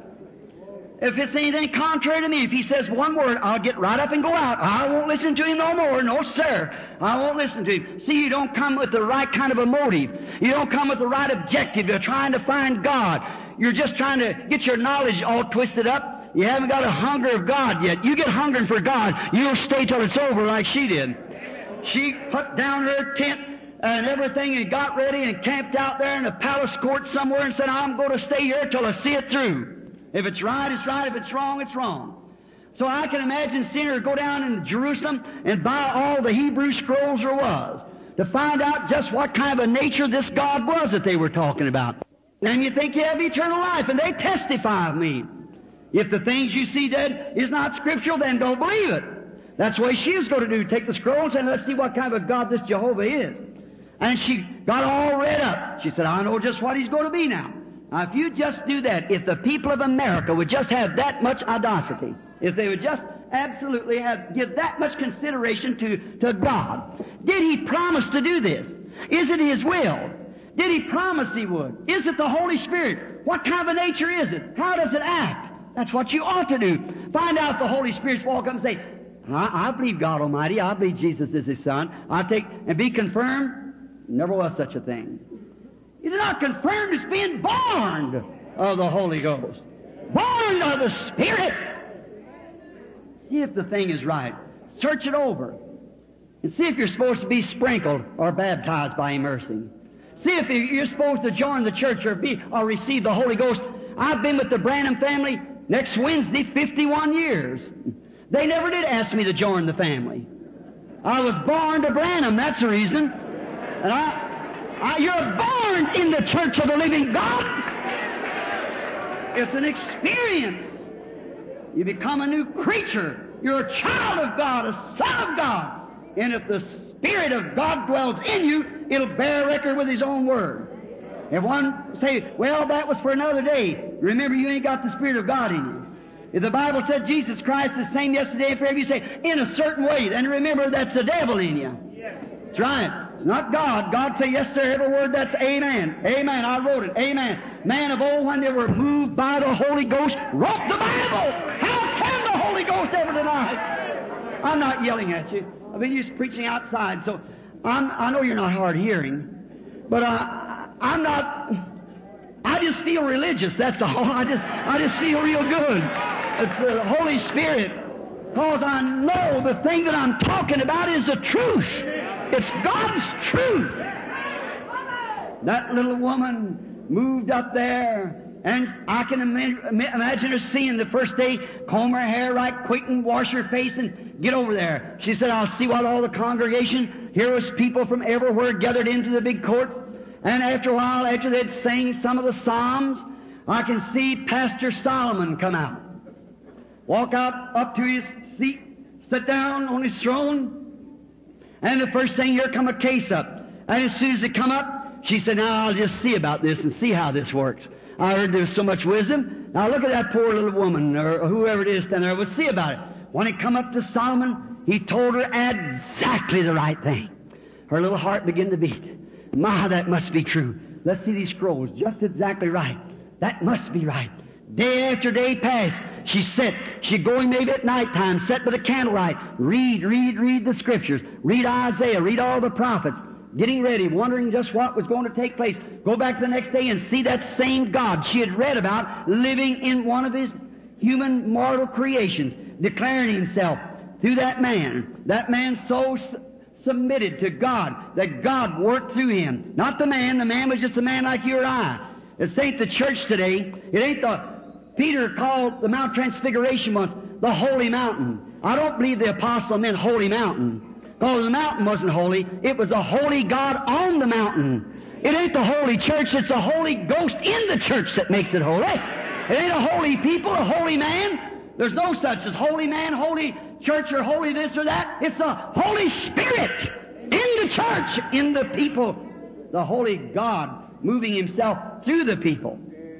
Speaker 1: If it's anything contrary to me, if he says one word, I'll get right up and go out. I won't listen to him no more. No, sir. I won't listen to him. See, you don't come with the right kind of a motive. You don't come with the right objective. You're trying to find God. You're just trying to get your knowledge all twisted up. You haven't got a hunger of God yet. You get hungering for God, you'll stay till it's over like she did. She put down her tent and everything and got ready and camped out there in a palace court somewhere and said, I'm going to stay here till I see it through. If it's right, it's right. If it's wrong, it's wrong. So I can imagine seeing her go down in Jerusalem and buy all the Hebrew scrolls there was to find out just what kind of a nature this God was that they were talking about. And you think you have eternal life, and they testify of me. If the things you see dead is not scriptural, then don't believe it. That's what she was going to do, take the scrolls and let's see what kind of a God this Jehovah is. And she got all read up. She said, I know just what He's going to be now. Now, if you just do that, if the people of America would just have that much audacity, if they would just absolutely give that much consideration to God, did He promise to do this? Is it His will? Did He promise He would? Is it the Holy Spirit? What kind of a nature is it? How does it act? That's what you ought to do. Find out if the Holy Spirit's walk up and say, I believe God Almighty. I believe Jesus is His Son. I take and be confirmed. Never was such a thing. You are not confirmed as being born of the Holy Ghost. Born of the Spirit. See if the thing is right. Search it over. And see if you're supposed to be sprinkled or baptized by immersing. See if you're supposed to join the church or receive the Holy Ghost. I've been with the Branham family next Wednesday 51 years. They never did ask me to join the family. I was born to Branham, that's the reason. And you're born in the church of the living God. It's an experience. You become a new creature. You're a child of God, a son of God. And if the Spirit of God dwells in you, it'll bear record with His own Word. If one say, well, that was for another day, remember you ain't got the Spirit of God in you. If the Bible said Jesus Christ is the same yesterday and forever, you say, in a certain way, then remember that's the devil in you. That's right. It's not God. God say, yes, sir, every word, that's amen. Amen, I wrote it. Amen. Man of old, when they were moved by the Holy Ghost, wrote the Bible. How can the Holy Ghost ever deny? I'm not yelling at you. I've been used to preaching outside, so I know you're not hard hearing, but I'm not. I just feel religious. That's all. I just feel real good. It's the Holy Spirit, because I know the thing that I'm talking about is the truth. It's God's truth. That little woman moved up there, and I can imagine her seeing the first day, comb her hair right quick and wash her face and get over there. She said, I'll see what all the congregation, here was people from everywhere gathered into the big courts. And after a while, after they'd sang some of the Psalms, I can see Pastor Solomon come out. Walk out up to his seat, sit down on his throne, and the first thing, here come a case up. And as soon as it come up, she said, now I'll just see about this and see how this works. I heard there's so much wisdom. Now look at that poor little woman, or whoever it is standing there. We'll see about it. When it come up to Solomon, he told her exactly the right thing. Her little heart began to beat. My, that must be true. Let's see these scrolls. Just exactly right. That must be right. Day after day passed. She'd go in maybe at night time, sit by the candlelight, read the Scriptures, read Isaiah, read all the prophets, getting ready, wondering just what was going to take place. Go back the next day and see that same God she had read about living in one of His human mortal creations, declaring Himself through that man. That man so submitted to God that God worked through him. Not the man. The man was just a man like you or I. It ain't the church today. It ain't Peter called the Mount Transfiguration once the Holy Mountain. I don't believe the apostle meant Holy Mountain, because the mountain wasn't holy. It was a holy God on the mountain. It ain't the holy church. It's the Holy Ghost in the church that makes it holy. It ain't a holy people, a holy man. There's no such as holy man, holy church, or holy this or that. It's the Holy Spirit in the church, in the people. The Holy God moving Himself through the people.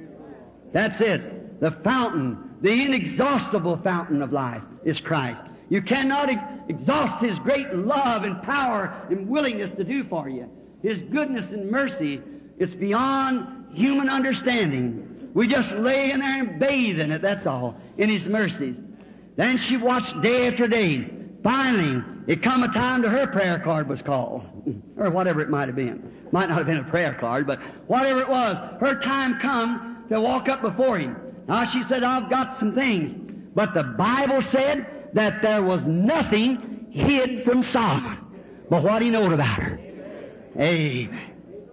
Speaker 1: That's it. The fountain, the inexhaustible fountain of life is Christ. You cannot exhaust His great love and power and willingness to do for you. His goodness and mercy, it's beyond human understanding. We just lay in there and bathe in it, that's all, in His mercies. Then she watched day after day. Finally, it come a time to her prayer card was called, or whatever it might have been. Might not have been a prayer card, but whatever it was, her time come to walk up before Him. Now she said, I've got some things. But the Bible said that there was nothing hid from Solomon but what he knowed about her. Amen.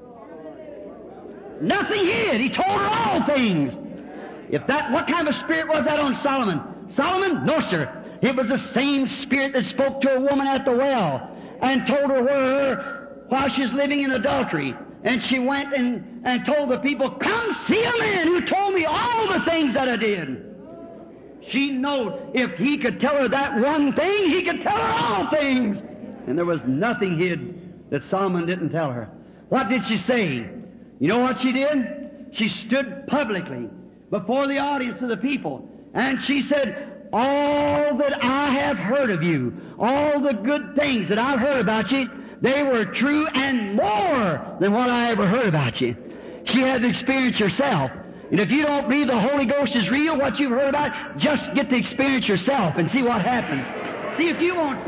Speaker 1: Nothing hid. He told her all things. What kind of spirit was that on Solomon? Solomon? No, sir. It was the same spirit that spoke to a woman at the well and told her while she was living in adultery. And she went and told the people, come see a man who told me all the things that I did. She knew if he could tell her that one thing, he could tell her all things. And there was nothing hid that Solomon didn't tell her. What did she say? You know what she did? She stood publicly before the audience of the people, and she said, all that I have heard of you, all the good things that I've heard about you, they were true and more than what I ever heard about you. She had the experience herself. And if you don't believe the Holy Ghost is real, what you've heard about, just get the experience yourself and see what happens. See if you won't say,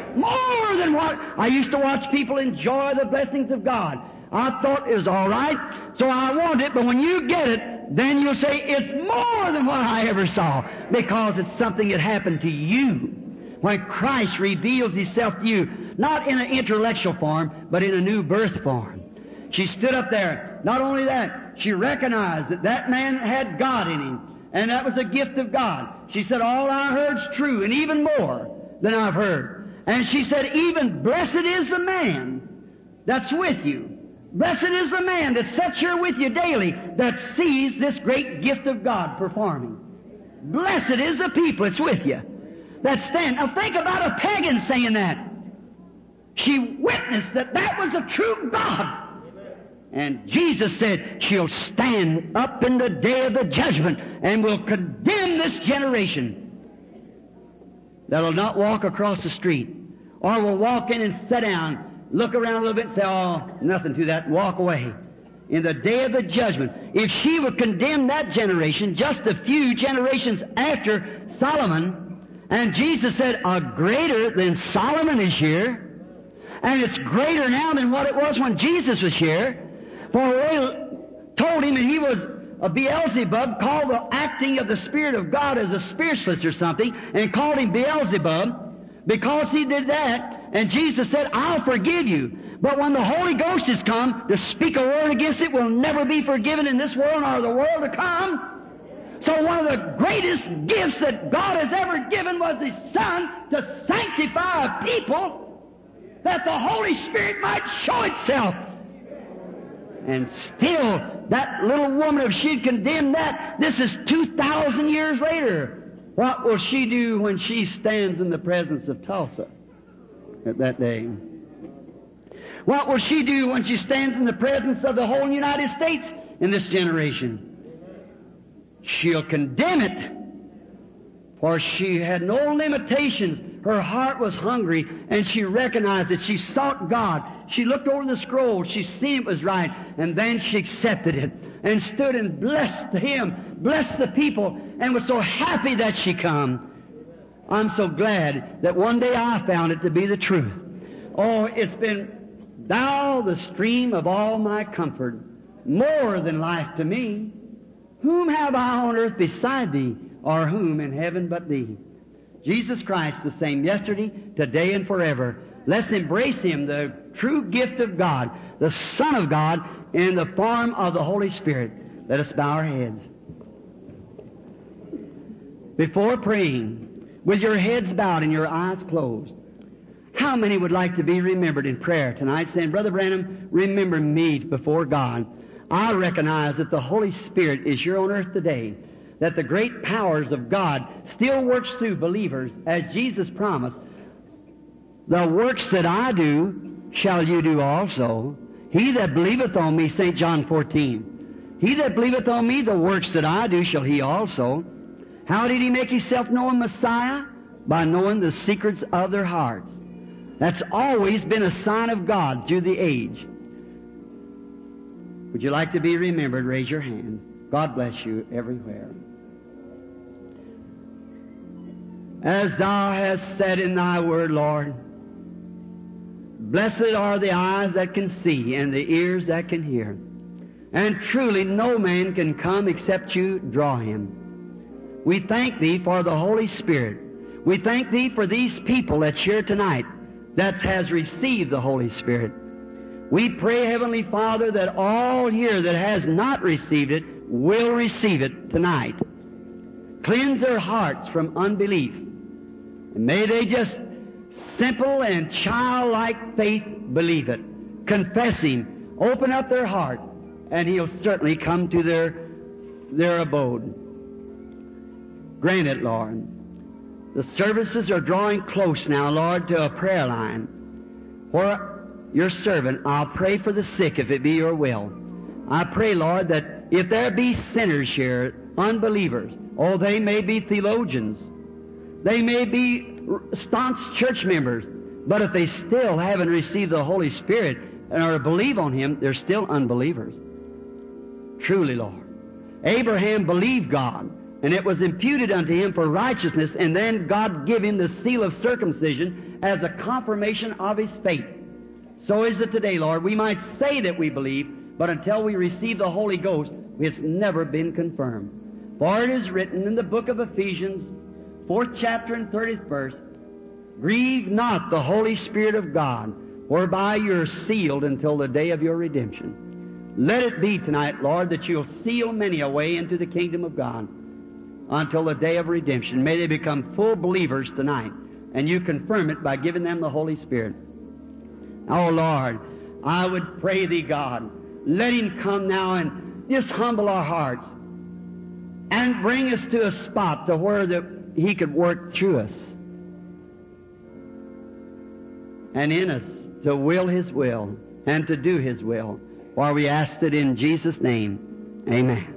Speaker 1: More than what I used to watch people enjoy the blessings of God. I thought it was all right, so I want it, but when you get it, then you'll say, it's more than what I ever saw, because it's something that happened to you. When Christ reveals Himself to you, not in an intellectual form, but in a new birth form. She stood up there. Not only that, she recognized that that man had God in him, and that was a gift of God. She said, all I heard's true, and even more than I've heard. And she said, even blessed is the man that's with you. Blessed is the man that sits here with you daily, that sees this great gift of God performing. Blessed is the people that's with you, that stand. Now think about a pagan saying that. She witnessed that that was a true God. And Jesus said, she'll stand up in the day of the judgment and will condemn this generation that'll not walk across the street, or will walk in and sit down, look around a little bit and say, oh, nothing to that, and walk away. In the day of the judgment, if she would condemn that generation just a few generations after Solomon, and Jesus said, a greater than Solomon is here, and it's greater now than what it was when Jesus was here. For they told him that he was a Beelzebub, called the acting of the Spirit of God as a spiritualist or something, and called him Beelzebub because he did that. And Jesus said, I'll forgive you. But when the Holy Ghost has come to speak a word against it, will never be forgiven in this world nor the world to come. So one of the greatest gifts that God has ever given was His Son to sanctify a people, that the Holy Spirit might show itself. And still, that little woman, if she'd condemned that, this is 2,000 years later. What will she do when she stands in the presence of Tulsa at that day? What will she do when she stands in the presence of the whole United States in this generation? She'll condemn it, for she had no limitations. Her heart was hungry, and she recognized it. She sought God. She looked over the scroll. She seen it was right, and then she accepted it and stood and blessed Him, blessed the people, and was so happy that she come. I'm so glad that one day I found it to be the truth. Oh, it's been, Thou the stream of all my comfort, more than life to me. Whom have I on earth beside Thee, or whom in heaven but Thee? Jesus Christ, the same yesterday, today, and forever. Let's embrace Him, the true gift of God, the Son of God, in the form of the Holy Spirit. Let us bow our heads. Before praying, with your heads bowed and your eyes closed, how many would like to be remembered in prayer tonight, saying, Brother Branham, remember me before God. I recognize that the Holy Spirit is here on earth today, that the great powers of God still works through believers, as Jesus promised. The works that I do shall you do also. He that believeth on me, St. John 14. He that believeth on me, the works that I do shall he also. How did He make Himself known, Messiah? By knowing the secrets of their hearts. That's always been a sign of God through the age. Would you like to be remembered? Raise your hand. God bless you everywhere. As Thou hast said in Thy word, Lord, blessed are the eyes that can see and the ears that can hear. And truly no man can come except You draw him. We thank Thee for the Holy Spirit. We thank Thee for these people that's here tonight that has received the Holy Spirit. We pray, Heavenly Father, that all here that has not received it will receive it tonight. Cleanse their hearts from unbelief. And may they just simple and childlike faith believe it. Confess Him. Open up their heart, and He'll certainly come to their abode. Grant it, Lord. The services are drawing close now, Lord, to a prayer line. For Your servant, I'll pray for the sick if it be Your will. I pray, Lord, that if there be sinners here, unbelievers, oh, they may be theologians, they may be staunch church members, but if they still haven't received the Holy Spirit or believe on Him, they're still unbelievers. Truly, Lord. Abraham believed God. And it was imputed unto him for righteousness, and then God gave him the seal of circumcision as a confirmation of his faith. So is it today, Lord. We might say that we believe, but until we receive the Holy Ghost, it's never been confirmed. For it is written in the book of Ephesians, 4th chapter and 30th verse, grieve not the Holy Spirit of God, whereby you're sealed until the day of your redemption. Let it be tonight, Lord, that you'll seal many away into the kingdom of God until the day of redemption. May they become full believers tonight, and you confirm it by giving them the Holy Spirit. Oh, Lord, I would pray Thee, God, let Him come now and just humble our hearts and bring us to a spot to where He could work through us and in us to will His will and to do His will. For we ask it in Jesus' name. Amen.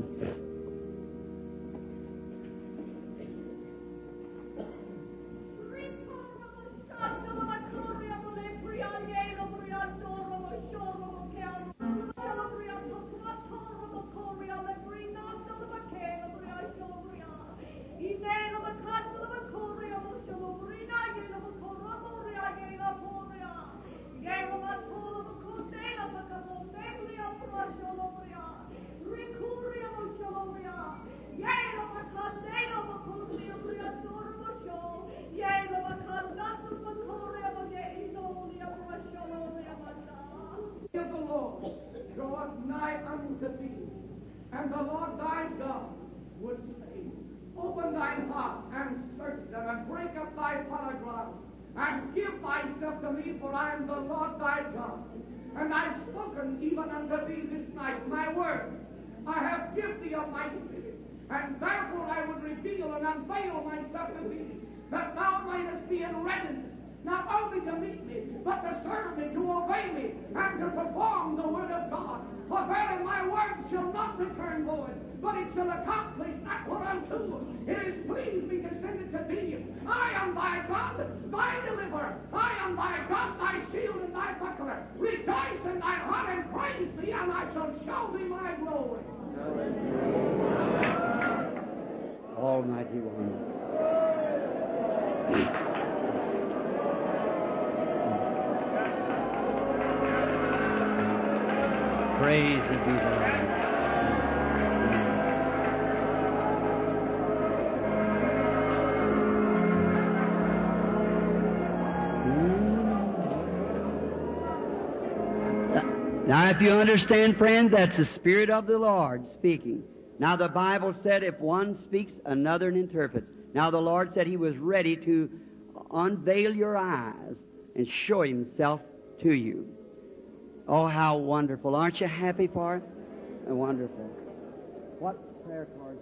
Speaker 2: And the Lord thy God would say, open thine heart and search them and break up thy paragraphs and give thyself to me, for I am the Lord thy God. And I've spoken even unto thee this night my word. I have given thee of my spirit, and therefore I would reveal and unveil myself to thee, that thou mightest be in readiness, not only to meet me, but to serve me, to obey me, and to perform the word of God. For verily my word shall not return void, but it shall accomplish that whereunto it is pleased me to send it to thee. I am thy God, thy deliverer. I am thy God, thy shield and thy buckler. Rejoice in thy heart and praise me, and I shall show thee my glory.
Speaker 1: Almighty One. Praise be to God. Now, if you understand, friends, that's the Spirit of the Lord speaking. Now, the Bible said if one speaks, another interprets. Now, the Lord said He was ready to unveil your eyes and show Himself to you. Oh, how wonderful. Aren't you happy for it? Wonderful. What prayer cards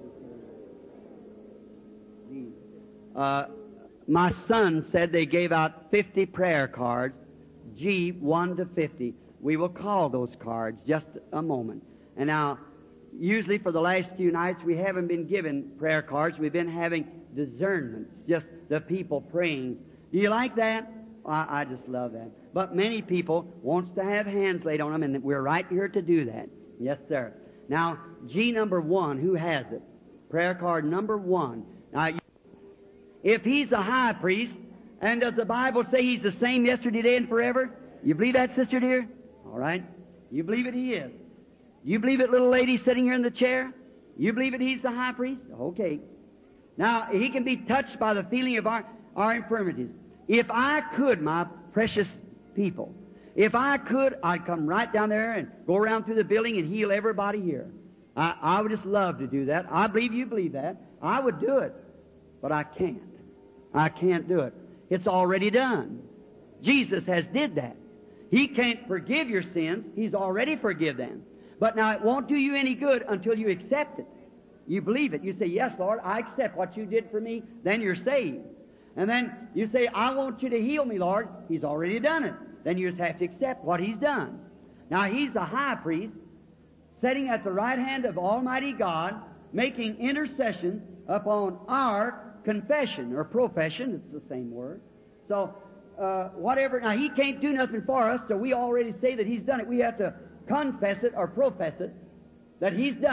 Speaker 1: is there? My son said they gave out 50 prayer cards, G 1 to 50. We will call those cards just a moment. And now, usually for the last few nights, we haven't been given prayer cards. We've been having discernments, just the people praying. Do you like that? I just love that. But many people wants to have hands laid on them, and we're right here to do that. Yes, sir. Now, G number 1, who has it? Prayer card number 1. Now, if he's a high priest, and does the Bible say he's the same yesterday, today, and forever? You believe that, sister dear? All right. You believe it, he is. You believe it, little lady sitting here in the chair? You believe it, he's the high priest? Okay. Now, he can be touched by the feeling of our infirmities. If I could, my precious people, if I could, I'd come right down there and go around through the building and heal everybody here. I would just love to do that. I believe you believe that. I would do it. But I can't. I can't do it. It's already done. Jesus has did that. He can't forgive your sins. He's already forgive them. But now it won't do you any good until you accept it. You believe it. You say, yes, Lord, I accept what you did for me. Then you're saved. And then you say, I want you to heal me, Lord. He's already done it. Then you just have to accept what He's done. Now, He's the high priest, sitting at the right hand of Almighty God, making intercession upon our confession or profession. It's the same word. So, whatever. Now, He can't do nothing for us, so we already say that He's done it. We have to confess it or profess it, that He's done it,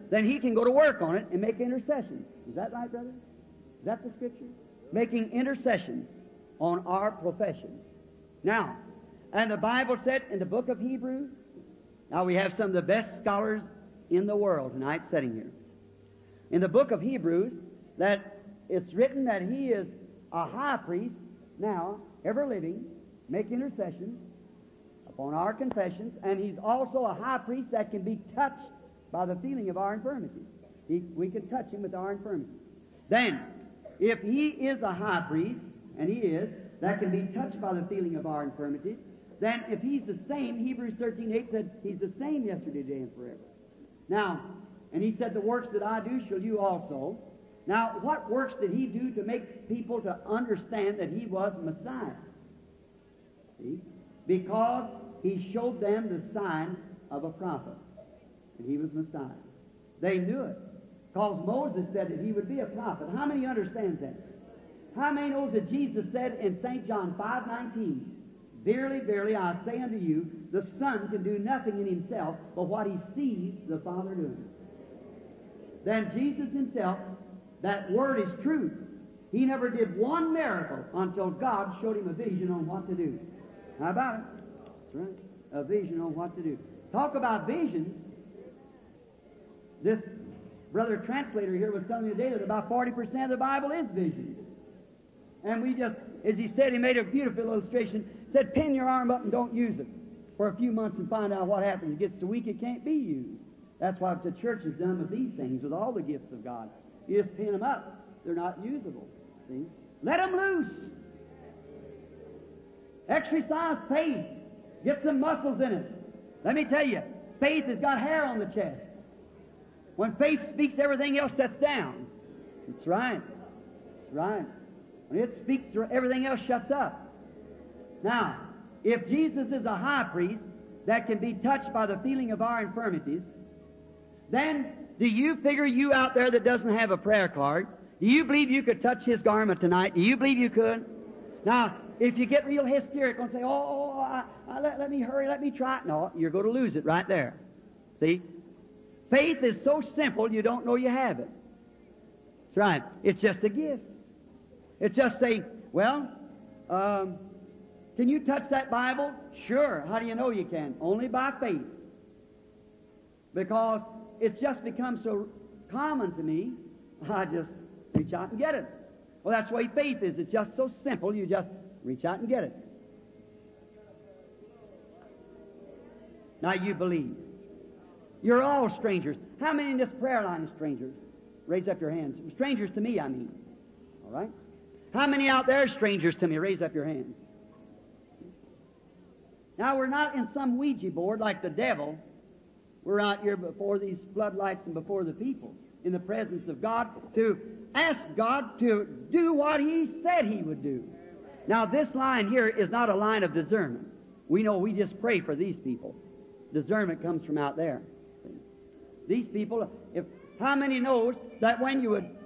Speaker 1: then he can go to work on it and make intercession. Is that right, brother? Is that the Scripture? Making intercessions on our profession. Now, and the Bible said in the book of Hebrews, now we have some of the best scholars in the world tonight sitting here. In the book of Hebrews, that it's written that he is a high priest now, ever living, make intercessions upon our confessions, and he's also a high priest that can be touched by the feeling of our infirmities. We can touch him with our infirmities. Then, if he is a high priest, and he is, that can be touched by the feeling of our infirmities, then if he's the same, Hebrews 13:8 said, he's the same yesterday, today, and forever. Now, and he said, the works that I do shall you also. Now, what works did he do to make people to understand that he was Messiah? See? Because he showed them the sign of a prophet, that he was Messiah. They knew it, because Moses said that he would be a prophet. How many understands that? How many knows that Jesus said in St. John 5:19, Verily, verily, I say unto you, the Son can do nothing in himself but what he sees the Father doing. Then Jesus himself, that word is truth. He never did one miracle until God showed him a vision on what to do. How about it? That's right. A vision on what to do. Talk about visions. This brother translator here was telling me today that about 40% of the Bible is visions. And we just, as he said, he made a beautiful illustration. Said, pin your arm up and don't use it for a few months and find out what happens. It gets so weak it can't be used. That's what the church has done with these things, with all the gifts of God. You just pin them up. They're not usable. See? Let them loose. Exercise faith. Get some muscles in it. Let me tell you, faith has got hair on the chest. When faith speaks, everything else sets down. That's right. That's right. When it speaks, everything else shuts up. Now, if Jesus is a high priest that can be touched by the feeling of our infirmities, then do you figure, you out there that doesn't have a prayer card, do you believe you could touch his garment tonight? Do you believe you could? Now, if you get real hysterical and say, let me hurry, let me try, no, you're going to lose it right there. See? Faith is so simple you don't know you have it. That's right. It's just a gift. It's just saying, well, can you touch that Bible? Sure. How do you know you can? Only by faith. Because it's just become so common to me, I just reach out and get it. Well, that's the way faith is. It's just so simple, you just reach out and get it. Now you believe. You're all strangers. How many in this prayer line are strangers? Raise up your hands. Strangers to me, I mean. All right? How many out there are strangers to me? Raise up your hands. Now, we're not in some Ouija board like the devil. We're out here before these floodlights and before the people in the presence of God to ask God to do what He said He would do. Now, this line here is not a line of discernment. We know we just pray for these people. Discernment comes from out there. These people, how many knows that when you would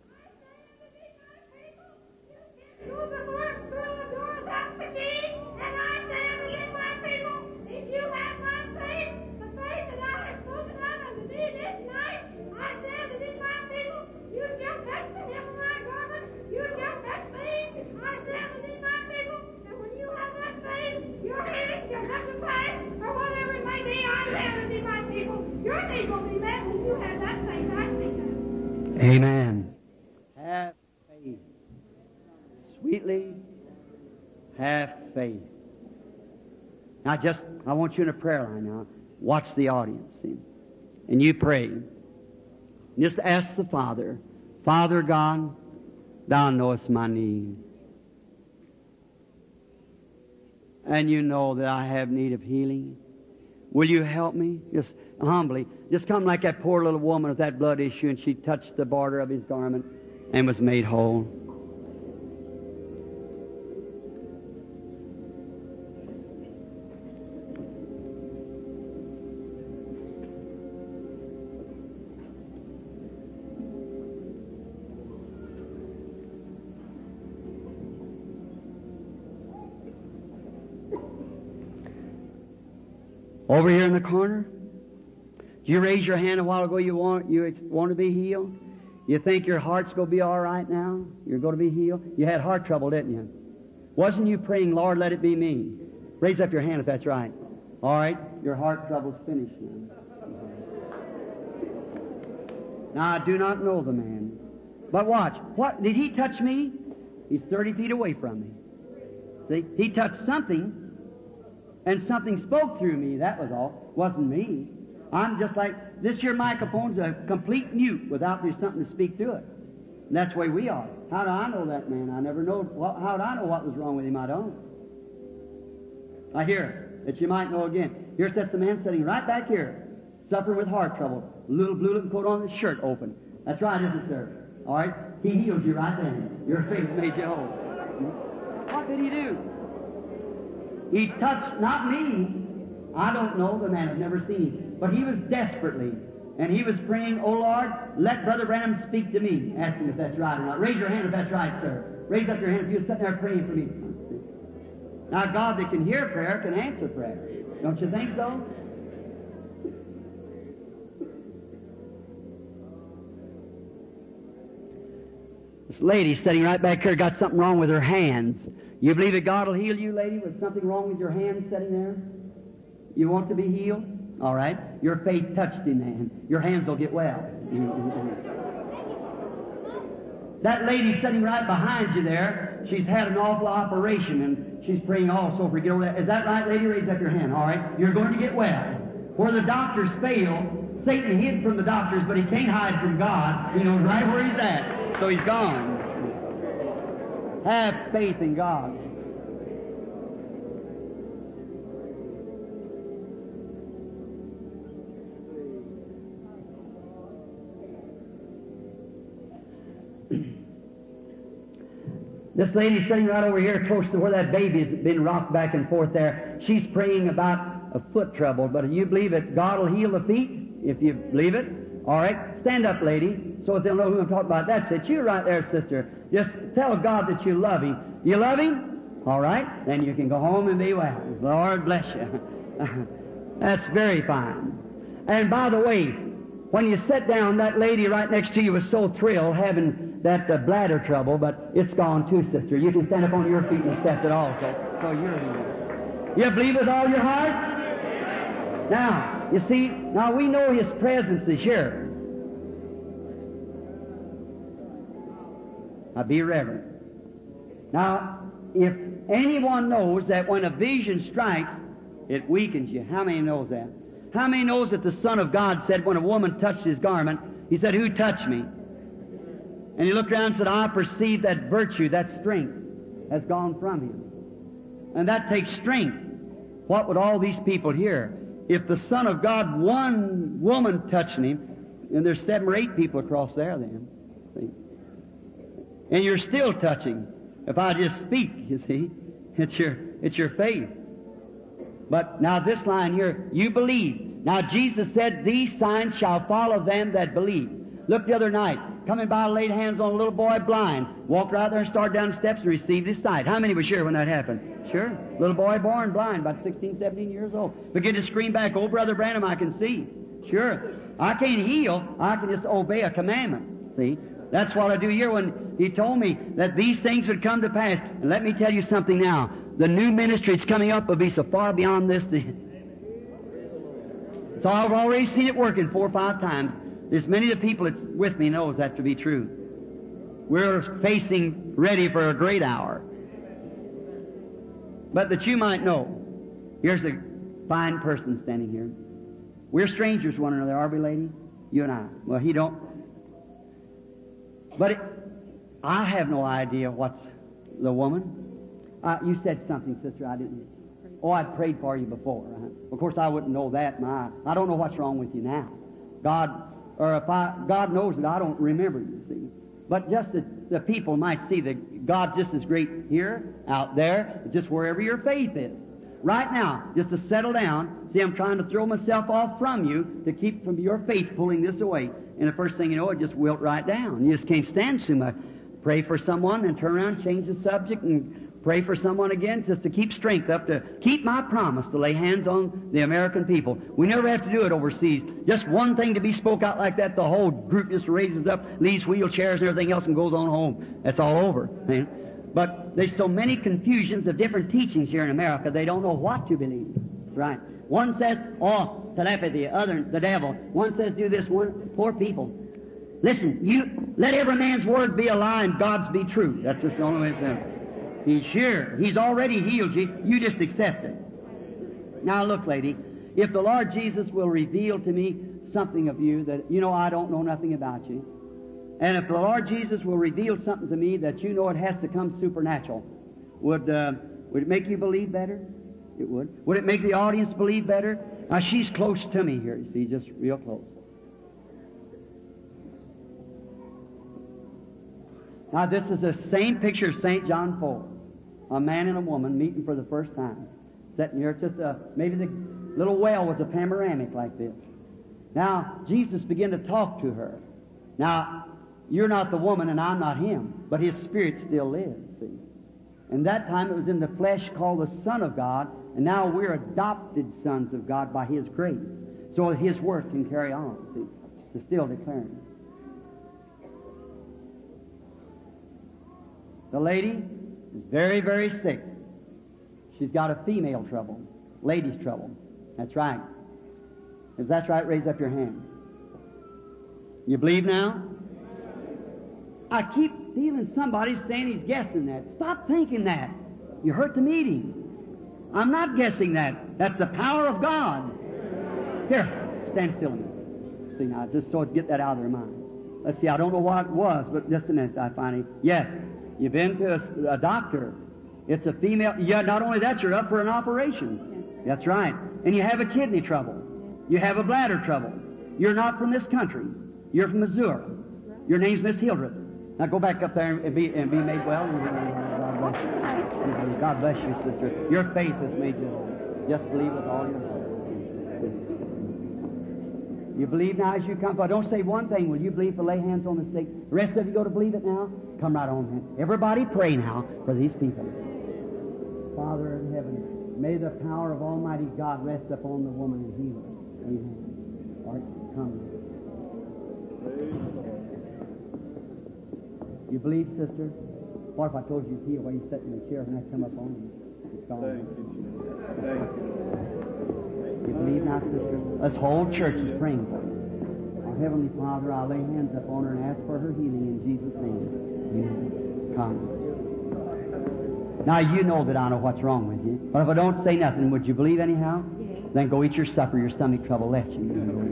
Speaker 1: Amen. Have faith. Sweetly have faith. Now I want you in a prayer line now. Watch the audience, see? And you pray. Just ask the Father, Father God, Thou knowest my need. And you know that I have need of healing. Will you help me? Just humbly. Just come like that poor little woman with that blood issue, and she touched the border of his garment and was made whole. Over here in the corner, Did you raise your hand a while ago? You want to be healed? You think your heart's going to be all right now? You're going to be healed? You had heart trouble, didn't you? Wasn't you praying, Lord, let it be me? Raise up your hand if that's right. All right, your heart trouble's finished now. Now, I do not know the man. But watch. What? Did he touch me? He's 30 feet away from me. See? He touched something, and something spoke through me. That was all. Wasn't me. I'm just like, this here microphone's a complete mute without there's something to speak to it. And that's the way we are. How do I know that man? I never know. Well, how do I know what was wrong with him? I don't. I hear that you might know again. Here sits a man sitting right back here, suffering with heart trouble. A little blue-looking coat on, his shirt open. That's right, isn't it, sir? All right? He healed you right then. Your faith made you whole. What did he do? He touched, not me. I don't know the man. I've never seen him. But he was desperately. And he was praying, oh Lord, let Brother Branham speak to me. Ask him if that's right or not. Raise your hand if that's right, sir. Raise up your hand if you're sitting there praying for me. Now, God that can hear prayer can answer prayer. Don't you think so? This lady sitting right back here got something wrong with her hands. You believe that God will heal you, lady, with something wrong with your hands sitting there? You want to be healed? All right. Your faith touched him, man. Your hands will get well. That lady sitting right behind you there, she's had an awful operation, and she's praying also for get over that. Is that right, lady? Raise up your hand. All right. You're going to get well. Where the doctors fail, Satan hid from the doctors, but he can't hide from God. He knows right where he's at. So he's gone. Have faith in God. This lady's sitting right over here close to where that baby's been rocked back and forth there. She's praying about a foot trouble, but do you believe that God will heal the feet? If you believe it. All right, stand up, lady, so that they'll know who I'm talking about. That's it. You right there, sister. Just tell God that you love Him. You love Him? All right, then you can go home and be well. Lord bless you. That's very fine. And by the way, when you sit down, that lady right next to you was so thrilled having that bladder trouble, but it's gone too, sister. You can stand up on your feet and accept it also. So you're healed. You believe with all your heart? Now, you see, now we know His presence is here. Now be reverent. Now, if anyone knows that when a vision strikes, it weakens you. How many knows that? How many knows that the Son of God said when a woman touched His garment, He said, who touched me? And He looked around and said, I perceive that virtue, that strength has gone from Him. And that takes strength. What would all these people hear? If the Son of God, one woman touching Him, and there's 7 or 8 people across there then. See? And you're still touching. If I just speak, you see, it's your faith. But now this line here, you believe. Now Jesus said, these signs shall follow them that believe. Look the other night, coming by, laid hands on a little boy blind, walked right there and started down the steps and received his sight. How many was here when that happened? Sure. Little boy born blind, about 16, 17 years old. Begin to scream back, oh, Brother Branham, I can see. Sure. I can't heal. I can just obey a commandment. See? That's what I do here when He told me that these things would come to pass. And let me tell you something now. The new ministry that's coming up will be so far beyond this. So I've already seen it working 4 or 5 times. There's many of the people that's with me knows that to be true. We're facing ready for a great hour. But that you might know, here's a fine person standing here. We're strangers to one another, are we, lady? You and I. Well, he don't. But I have no idea what's the woman. You said something, sister, I didn't. Oh, I prayed for you before. Of course, I wouldn't know that. I don't know what's wrong with you now. God knows that I don't remember, you see. But just that the people might see that God's just as great here, out there, just wherever your faith is. Right now, just to settle down, see, I'm trying to throw myself off from you to keep from your faith pulling this away. And the first thing you know, it just wilt right down. You just can't stand too much. Pray for someone and turn around, change the subject, and Pray for someone again, just to keep strength up, to keep my promise to lay hands on the American people. We never have to do it overseas. Just one thing to be spoke out like that, the whole group just raises up, leaves wheelchairs and everything else and goes on home. That's all over. See? But there's so many confusions of different teachings here in America, they don't know what to believe. That's right. One says, oh, telepathy, other, the devil. One says, do this, one, poor people. Listen, you, let every man's word be a lie and God's be true. That's just the only way it's done. He's sure. He's already healed you. You just accept it. Now look, lady, if the Lord Jesus will reveal to me something of you that, you know, I don't know nothing about you, and if the Lord Jesus will reveal something to me that you know it has to come supernatural, would it make you believe better? It would. Would it make the audience believe better? Now, she's close to me here, you see, just real close. Now, this is the same picture of St. John 4. A man and a woman meeting for the first time. Sitting here, just maybe the little well was a panoramic like this. Now, Jesus began to talk to her. Now, you're not the woman and I'm not him, but his spirit still lives, see. And that time it was in the flesh called the Son of God, and now we're adopted sons of God by his grace. So his work can carry on, see, to still declaring. The lady is very, very sick. She's got a female trouble, ladies' trouble. That's right. If that's right, raise up your hand. You believe now? I keep feeling somebody saying he's guessing that. Stop thinking that. You hurt the meeting. I'm not guessing that. That's the power of God. Here, stand still a minute. See now, just so get that out of their mind. Let's see, I don't know what it was, but just a minute, I finally... Yes, you've been to a doctor. It's a female... Yeah, not only that, you're up for an operation. That's right. And you have a kidney trouble. You have a bladder trouble. You're not from this country. You're from Missouri. Your name's Miss Hildreth. Now go back up there and be made well. God bless you. God bless you, sister. Your faith has made you whole. Just believe with all your heart. You believe now as you come. But don't say one thing. Will you believe to lay hands on the sick? The rest of you go to believe it now? Come right on, man. Everybody pray now for these people. Father in heaven, may the power of Almighty God rest upon the woman and heal her. Amen. All right, come. You believe, sister? What if I told you to heal while you sat in the chair and I come up on you? It's gone. Thank you. You believe now, sister? This whole church is praying for you. Our Heavenly Father, I'll lay hands upon her and ask for her healing in Jesus' name. Amen. Come. Now, you know that I know what's wrong with you. But if I don't say nothing, would you believe anyhow? Yes. Then go eat your supper. Your stomach trouble left you.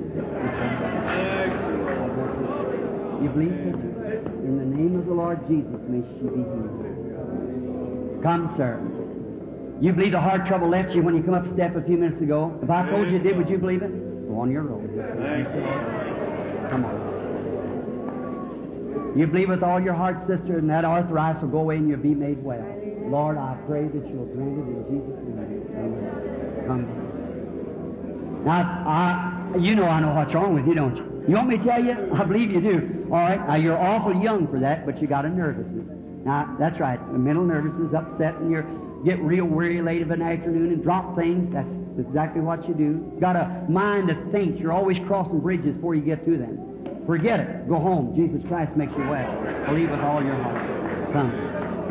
Speaker 1: You believe, sister? In the name of the Lord Jesus, may she be healed. Come, sir. You believe the heart trouble left you when you come up step a few minutes ago? If I told you it did, would you believe it? Go on your road. Come on. You believe with all your heart, sister, and that arthritis will go away and you'll be made well. Lord, I pray that you'll grant it in Jesus' name. Amen. Come. Now, you know I know what's wrong with you, don't you? You want me to tell you? I believe you do. All right. Now, you're awful young for that, but you got a nervousness. Now, that's right. The mental nervousness, upset, and you get real weary late of an afternoon and drop things. That's exactly what you do. You got a mind that thinks. You're always crossing bridges before you get to them. Forget it. Go home. Jesus Christ makes you well. Believe with all your heart. Come.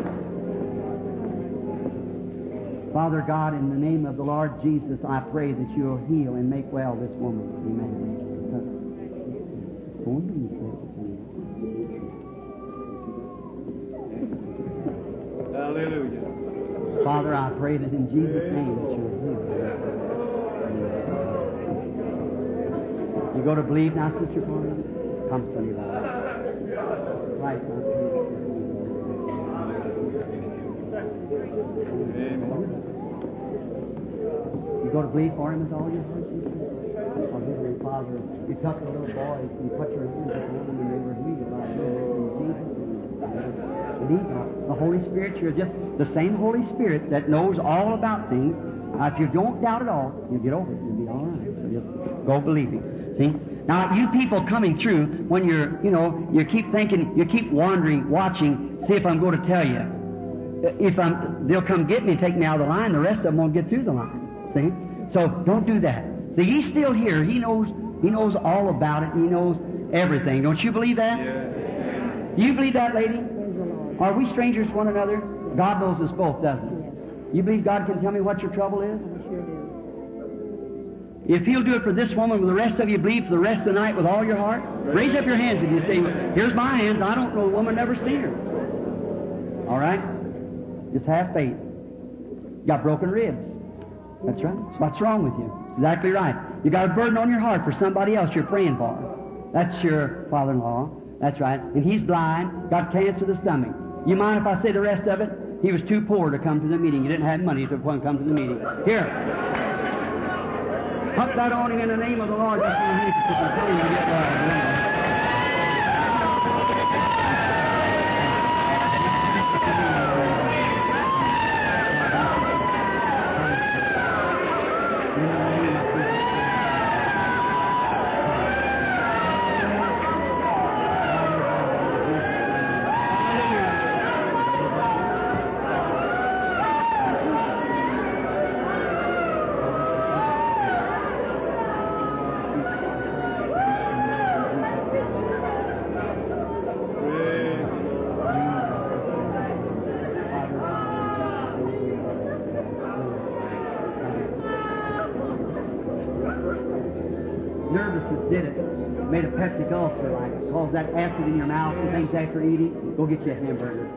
Speaker 1: Father God, in the name of the Lord Jesus, I pray that you'll heal and make well this woman. Amen. Hallelujah. Father, I pray that in Jesus' name that you'll heal. You go to believe now, Sister Paula? Come, Sonny. Right, you go to believe for him with all your heart, oh, Heavenly Father, you took the little boys and put your hands upon them and they were healed by you in Jesus' name. Believe now. The Holy Spirit, you're just the same Holy Spirit that knows all about things. Now, if you don't doubt at all, you'll get over it. You'll be all right. So just go believing. See? Now, you people coming through, when you keep thinking, you keep wandering, watching, see if I'm going to tell you. they'll come get me and take me out of the line. The rest of them won't get through the line. See? So don't do that. See, He's still here. He knows all about it. He knows everything. Don't you believe that?
Speaker 3: Yeah.
Speaker 1: Do you believe that, lady? Are we strangers to one another? God knows us both, doesn't He? You believe God can tell me what your trouble is?
Speaker 4: I sure do.
Speaker 1: If He'll do it for this woman, will the rest of you believe for the rest of the night with all your heart? Raise up your hands if you say, here's my hands. I don't know the woman, never seen her. All right? Just have faith. You got broken ribs. That's right. That's what's wrong with you. Exactly right. You got a burden on your heart for somebody else you're praying for. That's your father-in-law. That's right. And he's blind, got cancer of the stomach. You mind if I say the rest of it? He was too poor to come to the meeting. He didn't have money to come to the meeting. Here. Put that on him in the name of the Lord. Just in case you can tell him to get nervousness did it. Made a peptic ulcer like it. Caused that acid in your mouth and things after eating. Go get you a hamburger.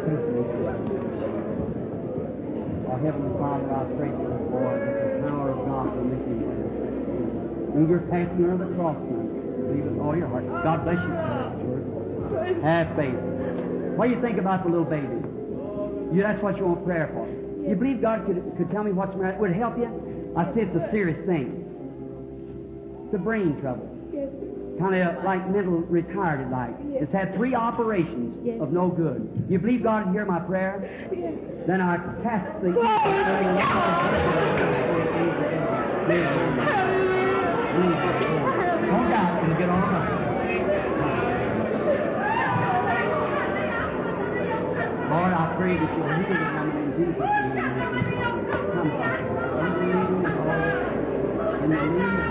Speaker 1: Our Heavenly Father, I pray for the Lord that the power of God will make you well. And you're passing under the cross, son. Believe with all your heart. God bless you, son. Have faith. What do you think about the little baby? That's what you want prayer for. You believe God could tell me what's the matter? Would it help you? I say it's a serious thing. It's a brain trouble.
Speaker 4: Yes.
Speaker 1: Kind of like mental retarded like.
Speaker 4: Yes.
Speaker 1: It's had 3 operations
Speaker 4: Yes.
Speaker 1: of no good. You believe God would hear my prayer?
Speaker 4: Yes.
Speaker 1: Then I cast the
Speaker 4: Glory to
Speaker 1: Don't doubt and get on up. Lord, I pray that you'll heal the woman in Jesus' name. Come, Father. In the name of Jesus.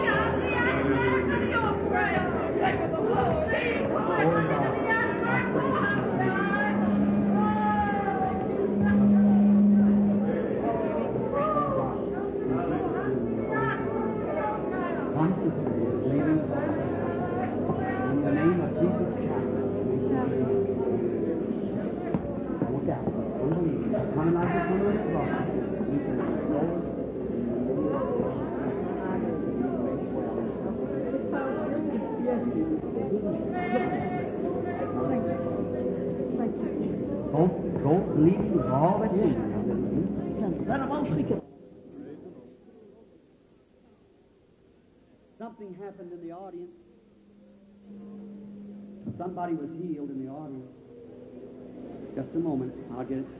Speaker 1: Don't believe with all that you Something happened in the audience. Somebody was healed in the audience. Just a moment, I'll get it.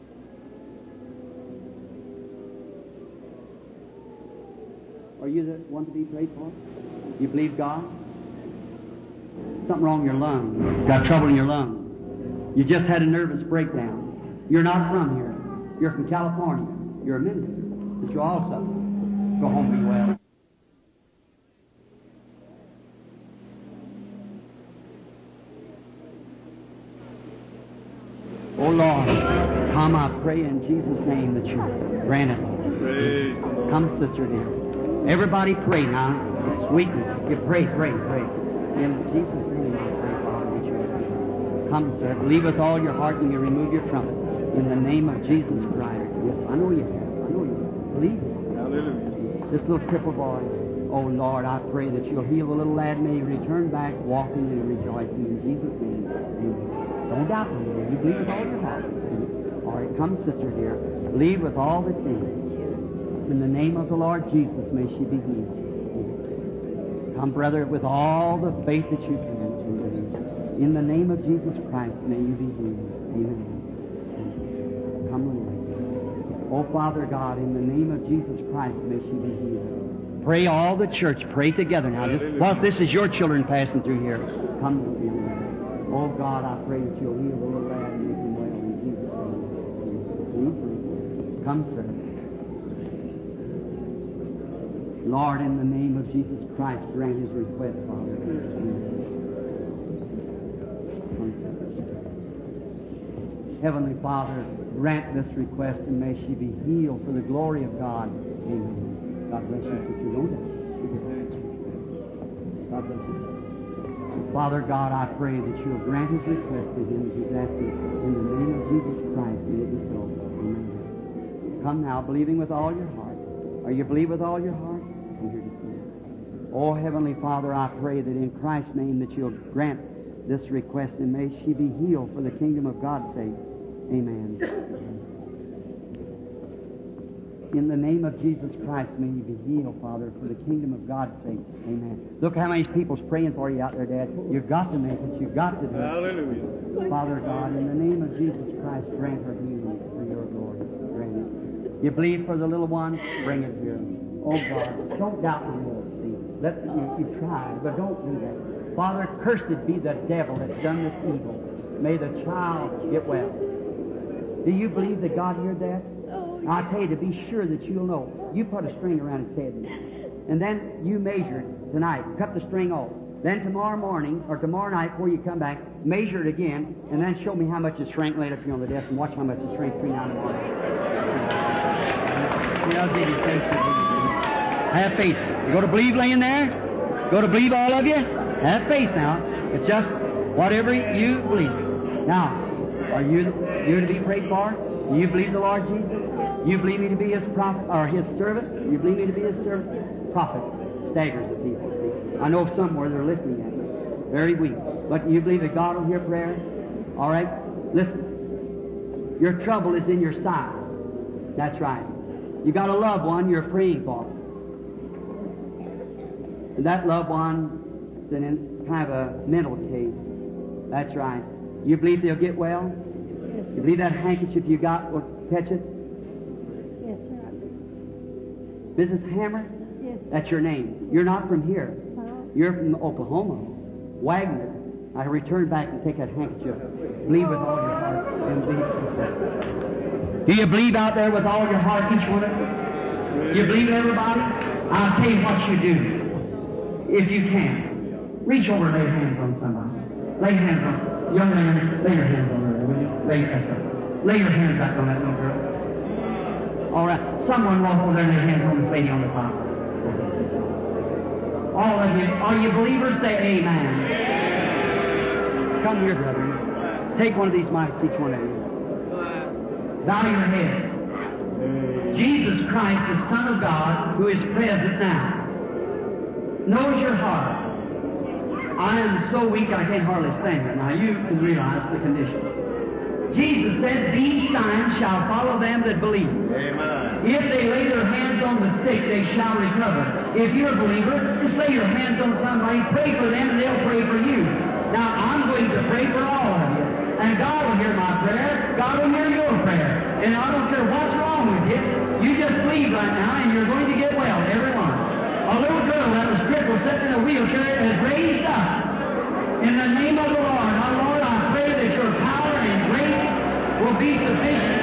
Speaker 1: Are you the one to be prayed for? You believe God? Something wrong in your lung. Got trouble in your lung. You just had a nervous breakdown. You're not from here. You're from California. You're a minister. But you also go home and be well. Oh Lord, come, I pray in Jesus' name that you grant it. Come, sister dear. Everybody pray now. It's weakness. You pray. In Jesus' name I pray, Father, that you come, sir. Believe with all your heart and you remove your trumpet. In the name of Jesus Christ. Yes, I know you have. I know you have. Believe it.
Speaker 3: Hallelujah.
Speaker 1: This little crippled boy. Oh Lord, I pray that you'll heal the little lad. May he return back walking and rejoicing in Jesus' name. Amen. Don't doubt me. You believe with all your heart. All right, come, sister dear. Believe with all that's in you. In the name of the Lord Jesus, may she be healed. Come, brother, with all the faith that you can. In the name of Jesus Christ, may you be healed. Amen. Come, Lord. Oh, Father God, in the name of Jesus Christ, may she be healed. Pray all the church. Pray together now. Well, if this is your children passing through here, come, Lord. Oh, God, I pray that you'll heal the little lad and make him well in Jesus' name. Come, sir. Lord, in the name of Jesus Christ, grant his request, Father. Heavenly Father, grant this request and may she be healed for the glory of God. Amen. God bless you, sister. Don't God bless you. Father God, I pray that you will grant his request to him as he's asking. In the name of Jesus Christ, may it be so. Amen. Come now, believing with all your heart. Are you believe with all your heart? Come here to see. Oh, Heavenly Father, I pray that in Christ's name that you'll grant this request and may she be healed for the kingdom of God's sake. Amen. In the name of Jesus Christ, may you be healed, Father, for the kingdom of God's sake. Amen. Look how many people's praying for you out there, Dad. You've got to make it. You've got to do it.
Speaker 3: Hallelujah.
Speaker 1: Father God, in the name of Jesus Christ, grant her healing for your glory. Grant it. You believe for the little one? Bring it here. Oh, God, don't doubt me, Lord. See, you try, but don't do that. Father, cursed be the devil that's done this evil. May the child get well. Do you believe that God heard that? I tell you, to be sure that you'll know, you put a string around his head, and then you measure it tonight. Cut the string off. Then tomorrow morning, or tomorrow night before you come back, measure it again, and then show me how much it shrank laid up here on the desk, and watch how much it shrank between now and tomorrow. I'll give you faith. Have faith. You go to believe laying there? Go to believe, all of you? Have faith now. It's just whatever you believe. Now, are you to be prayed for? Do you believe the Lord Jesus? You believe me to be his prophet or his servant? You believe me to be his servant? Prophet staggers the people. See? I know somewhere they're listening at me. Very weak. But you believe that God will hear prayer? All right? Listen. Your trouble is in your side. That's right. You got a loved one you're praying for. And that loved one is in kind of a mental case. That's right. You believe they'll get well? You believe that handkerchief you got will catch it?
Speaker 4: Yes, sir.
Speaker 1: Mrs. Hammer?
Speaker 4: Yes.
Speaker 1: That's your name. You're not from here.
Speaker 4: Uh-huh.
Speaker 1: You're from Oklahoma. Wagner. I return back and take that handkerchief. Believe with all your heart and believe. Do you believe out there with all your heart, each one of you? You believe everybody? I'll tell you what you do. If you can, reach over and lay hands on somebody. Lay hands on. Young man, lay your hands on her, will you? Lay your hands back on that little girl. All right. Someone walk over there and lay hands on this lady on the top. All of you, are you believers? Say amen. Come here, brother. Take one of these mics, each one of you. Bow your head. Jesus Christ, the Son of God, who is present now, knows your heart. I am so weak I can't hardly stand it. Now you can realize the condition. Jesus said, "These signs shall follow them that believe."
Speaker 3: Amen.
Speaker 1: If they lay their hands on the sick, they shall recover. If you're a believer, just lay your hands on somebody, pray for them, and they'll pray for you. Now I'm going to pray for all of you. And God will hear my prayer. God will hear your prayer. And I don't care what's wrong with you. You just believe right now, and you're going to get well, everyone. A little girl that was crippled, sitting in a wheelchair, is raised up. In the name of the Lord, our Lord, I pray that your power and grace will be sufficient